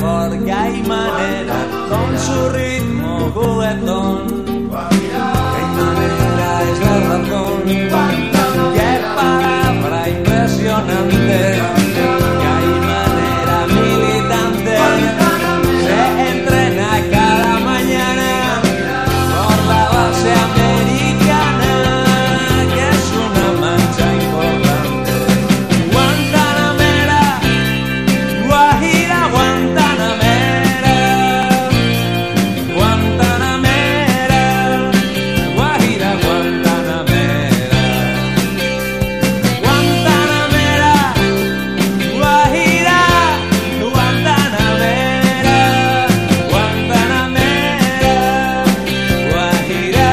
porque hay manera con su ritmo juguetón. Que hay manera es la razón. Qué palabra impresionante. Que hay manera militante. Se entrena cada mañana por la base americana, que es una mancha importante. Guantanamera, Guajira, Guantanamera, Guantanamera, Guajira, Guantanamera, Guantanamera, Guajira, Guantanamera, Guantanamera, Guajira.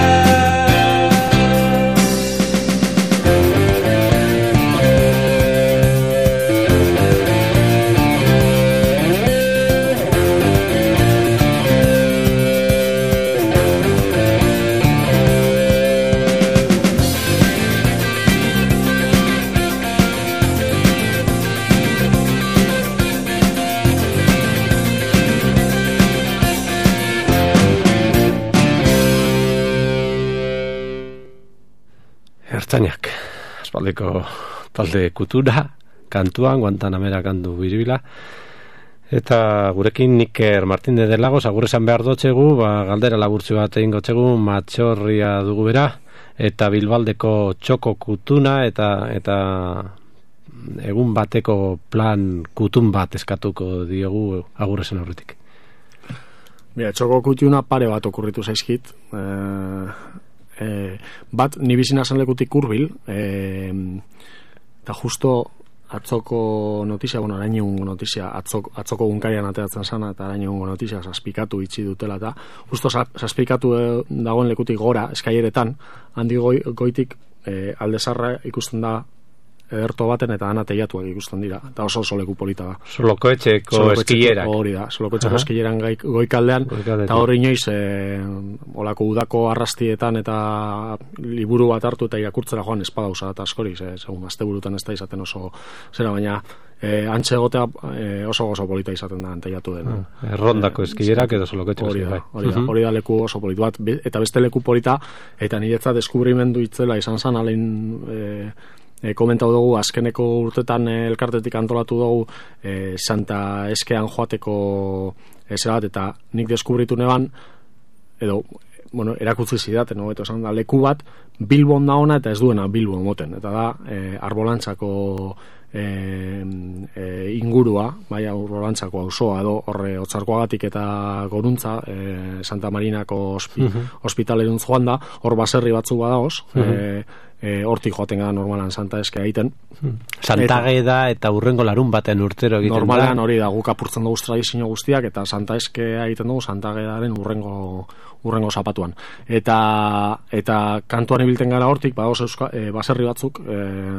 Ertzainak, aspaldiko talde kutura, kantuan, Guantanamera kantu biribila. Eta gurekin Niker Martínez de Lagos, agur esan behar dotxegu, ba, galdera laburtzu bat egin gotxegu, Matxorria dugu bera, eta Bilbaldeko txoko kutuna, eta eta egun bateko plan kutun bat eskatuko diogu agur esan aurretik. Mira, txoko kutuna pare bat okurritu zaizkit. Eh, eh, bat, ni bizina zen lekutik hurbil, eh, eta justo atzoko notizia, bueno, arain egungo notizia, atzoko, atzoko gunkarian ateratzen sana, eta arain egungo notizia saspikatu itxi dutela, eta justo saspikatu dagoen lekutik gora, eskaileretan, handi goi, goitik eh, aldezarra ikusten da ederto baten eta ana teiatuak ikusten dira, eta oso oso leku polita da. Solokoetxeko eskillerak. Hori da, Solokoetxeko eskilleran goikaldean, eta hori inoiz e, olako udako arrastietan eta liburu bat hartu eta irakurtzera joan espada usa eta askori, ze, segun asteburutan ez da izaten oso zera, baina e, antxe egotea e, oso oso polita izaten da anteiatu dena. Mm. Errondako eskillerak edo Solokoetxeko hori da, eskillerak. hori da, hori da leku oso politu bat, eta beste leku polita, eta niretzat deskubrimendu itzela izan zan, alein e, E, komentau dugu, azkeneko urtetan e, elkartetik antolatu dugu e, Santa Eskean joateko e, zerat, eta nik deskubritu neban, edo, bueno, erakutzi zidaten, no? Eta esan da, leku bat Bilbon da ona eta ez duena Bilbon moten, eta da, e, arbolantzako e, e, ingurua, bai, arbolantzako auzoa edo, horre, Otzarkoagatik eta Goruntza, e, Santa Marinako ospi, uh-huh. ospitaleruntz joan da, hor baserri batzu badaoz, uh-huh. e, E, hortik joaten gara normalan Santa Eske egiten. Santageda eta, eta urrengo larun baten urtero egiten normalan, da. Hori da, guk apurtzen dugu tradizio guztiak, eta Santa Eske egiten dugu Santagedaren urrengo urrengo zapatuan. Eta eta kantuan ibilten gara hortik, badauz e, baserri batzuk, e,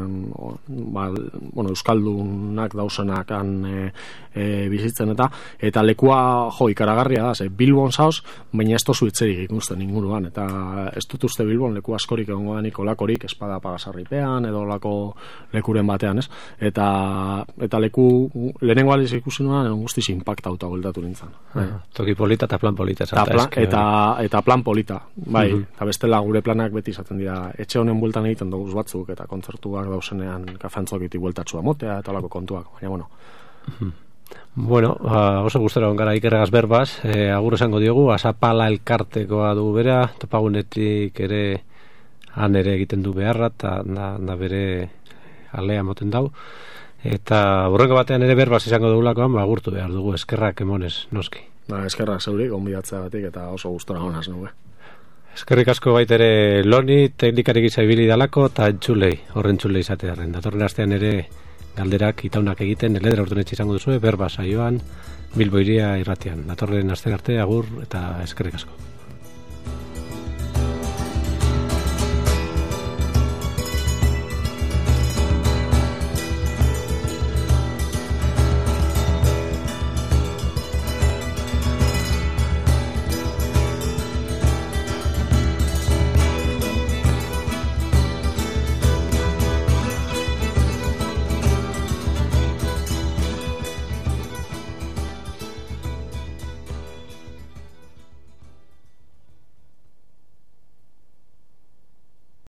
ba, bueno, euskaldunak dausenak han e, e, bizitzen eta eta lekua jo ikaragarria da, ze Bilbon zaoz, baina ez tozu itzerik ikusten inguruan, eta ez dut uste Bilbon leku askorik egongo danik olakorik, espada pagasarripean edo olako lekuren batean, ez? Eta eta leku lehenengo aliz ikusi nuan guztiz inpaktauta bueltatu nintzen. Ah, toki polita eta plan polita. Eta, plan, eske, eta, eta plan polita, bai, uh-huh. eta bestela gure planak beti izaten dira, etxe honen bueltan egiten dugu batzuk, eta kontzertuak dausenean kafantzokitik bueltatzua motea, eta olako kontuak, baina bueno. Uh-huh. Bueno, uh, oso gustara on gara Ikerregaz berbaz, eh, agur esango diogu, Azapala elkartekoa du bera, topagunetik ere han ere egiten du beharra, eta da, da bere alea moten dau, eta burrengo batean ere berbaz izango dugulakoan, ba, agurtu behar dugu, eskerrak emonez, noski. Ba, eskerrak zeurik, onbidatzeagatik, eta oso gustora honaz, nuke. Eskerrik asko baitere Loni, teknikari gisa ibili dalako, eta entzulei, horren entzulei izatearen. Datorren astean ere galderak itaunak egiten, eledera urtunetxe izango duzue, berba saioan, Bilbo Hiria irratian. Datorren aste arte, agur, eta eskerrik asko.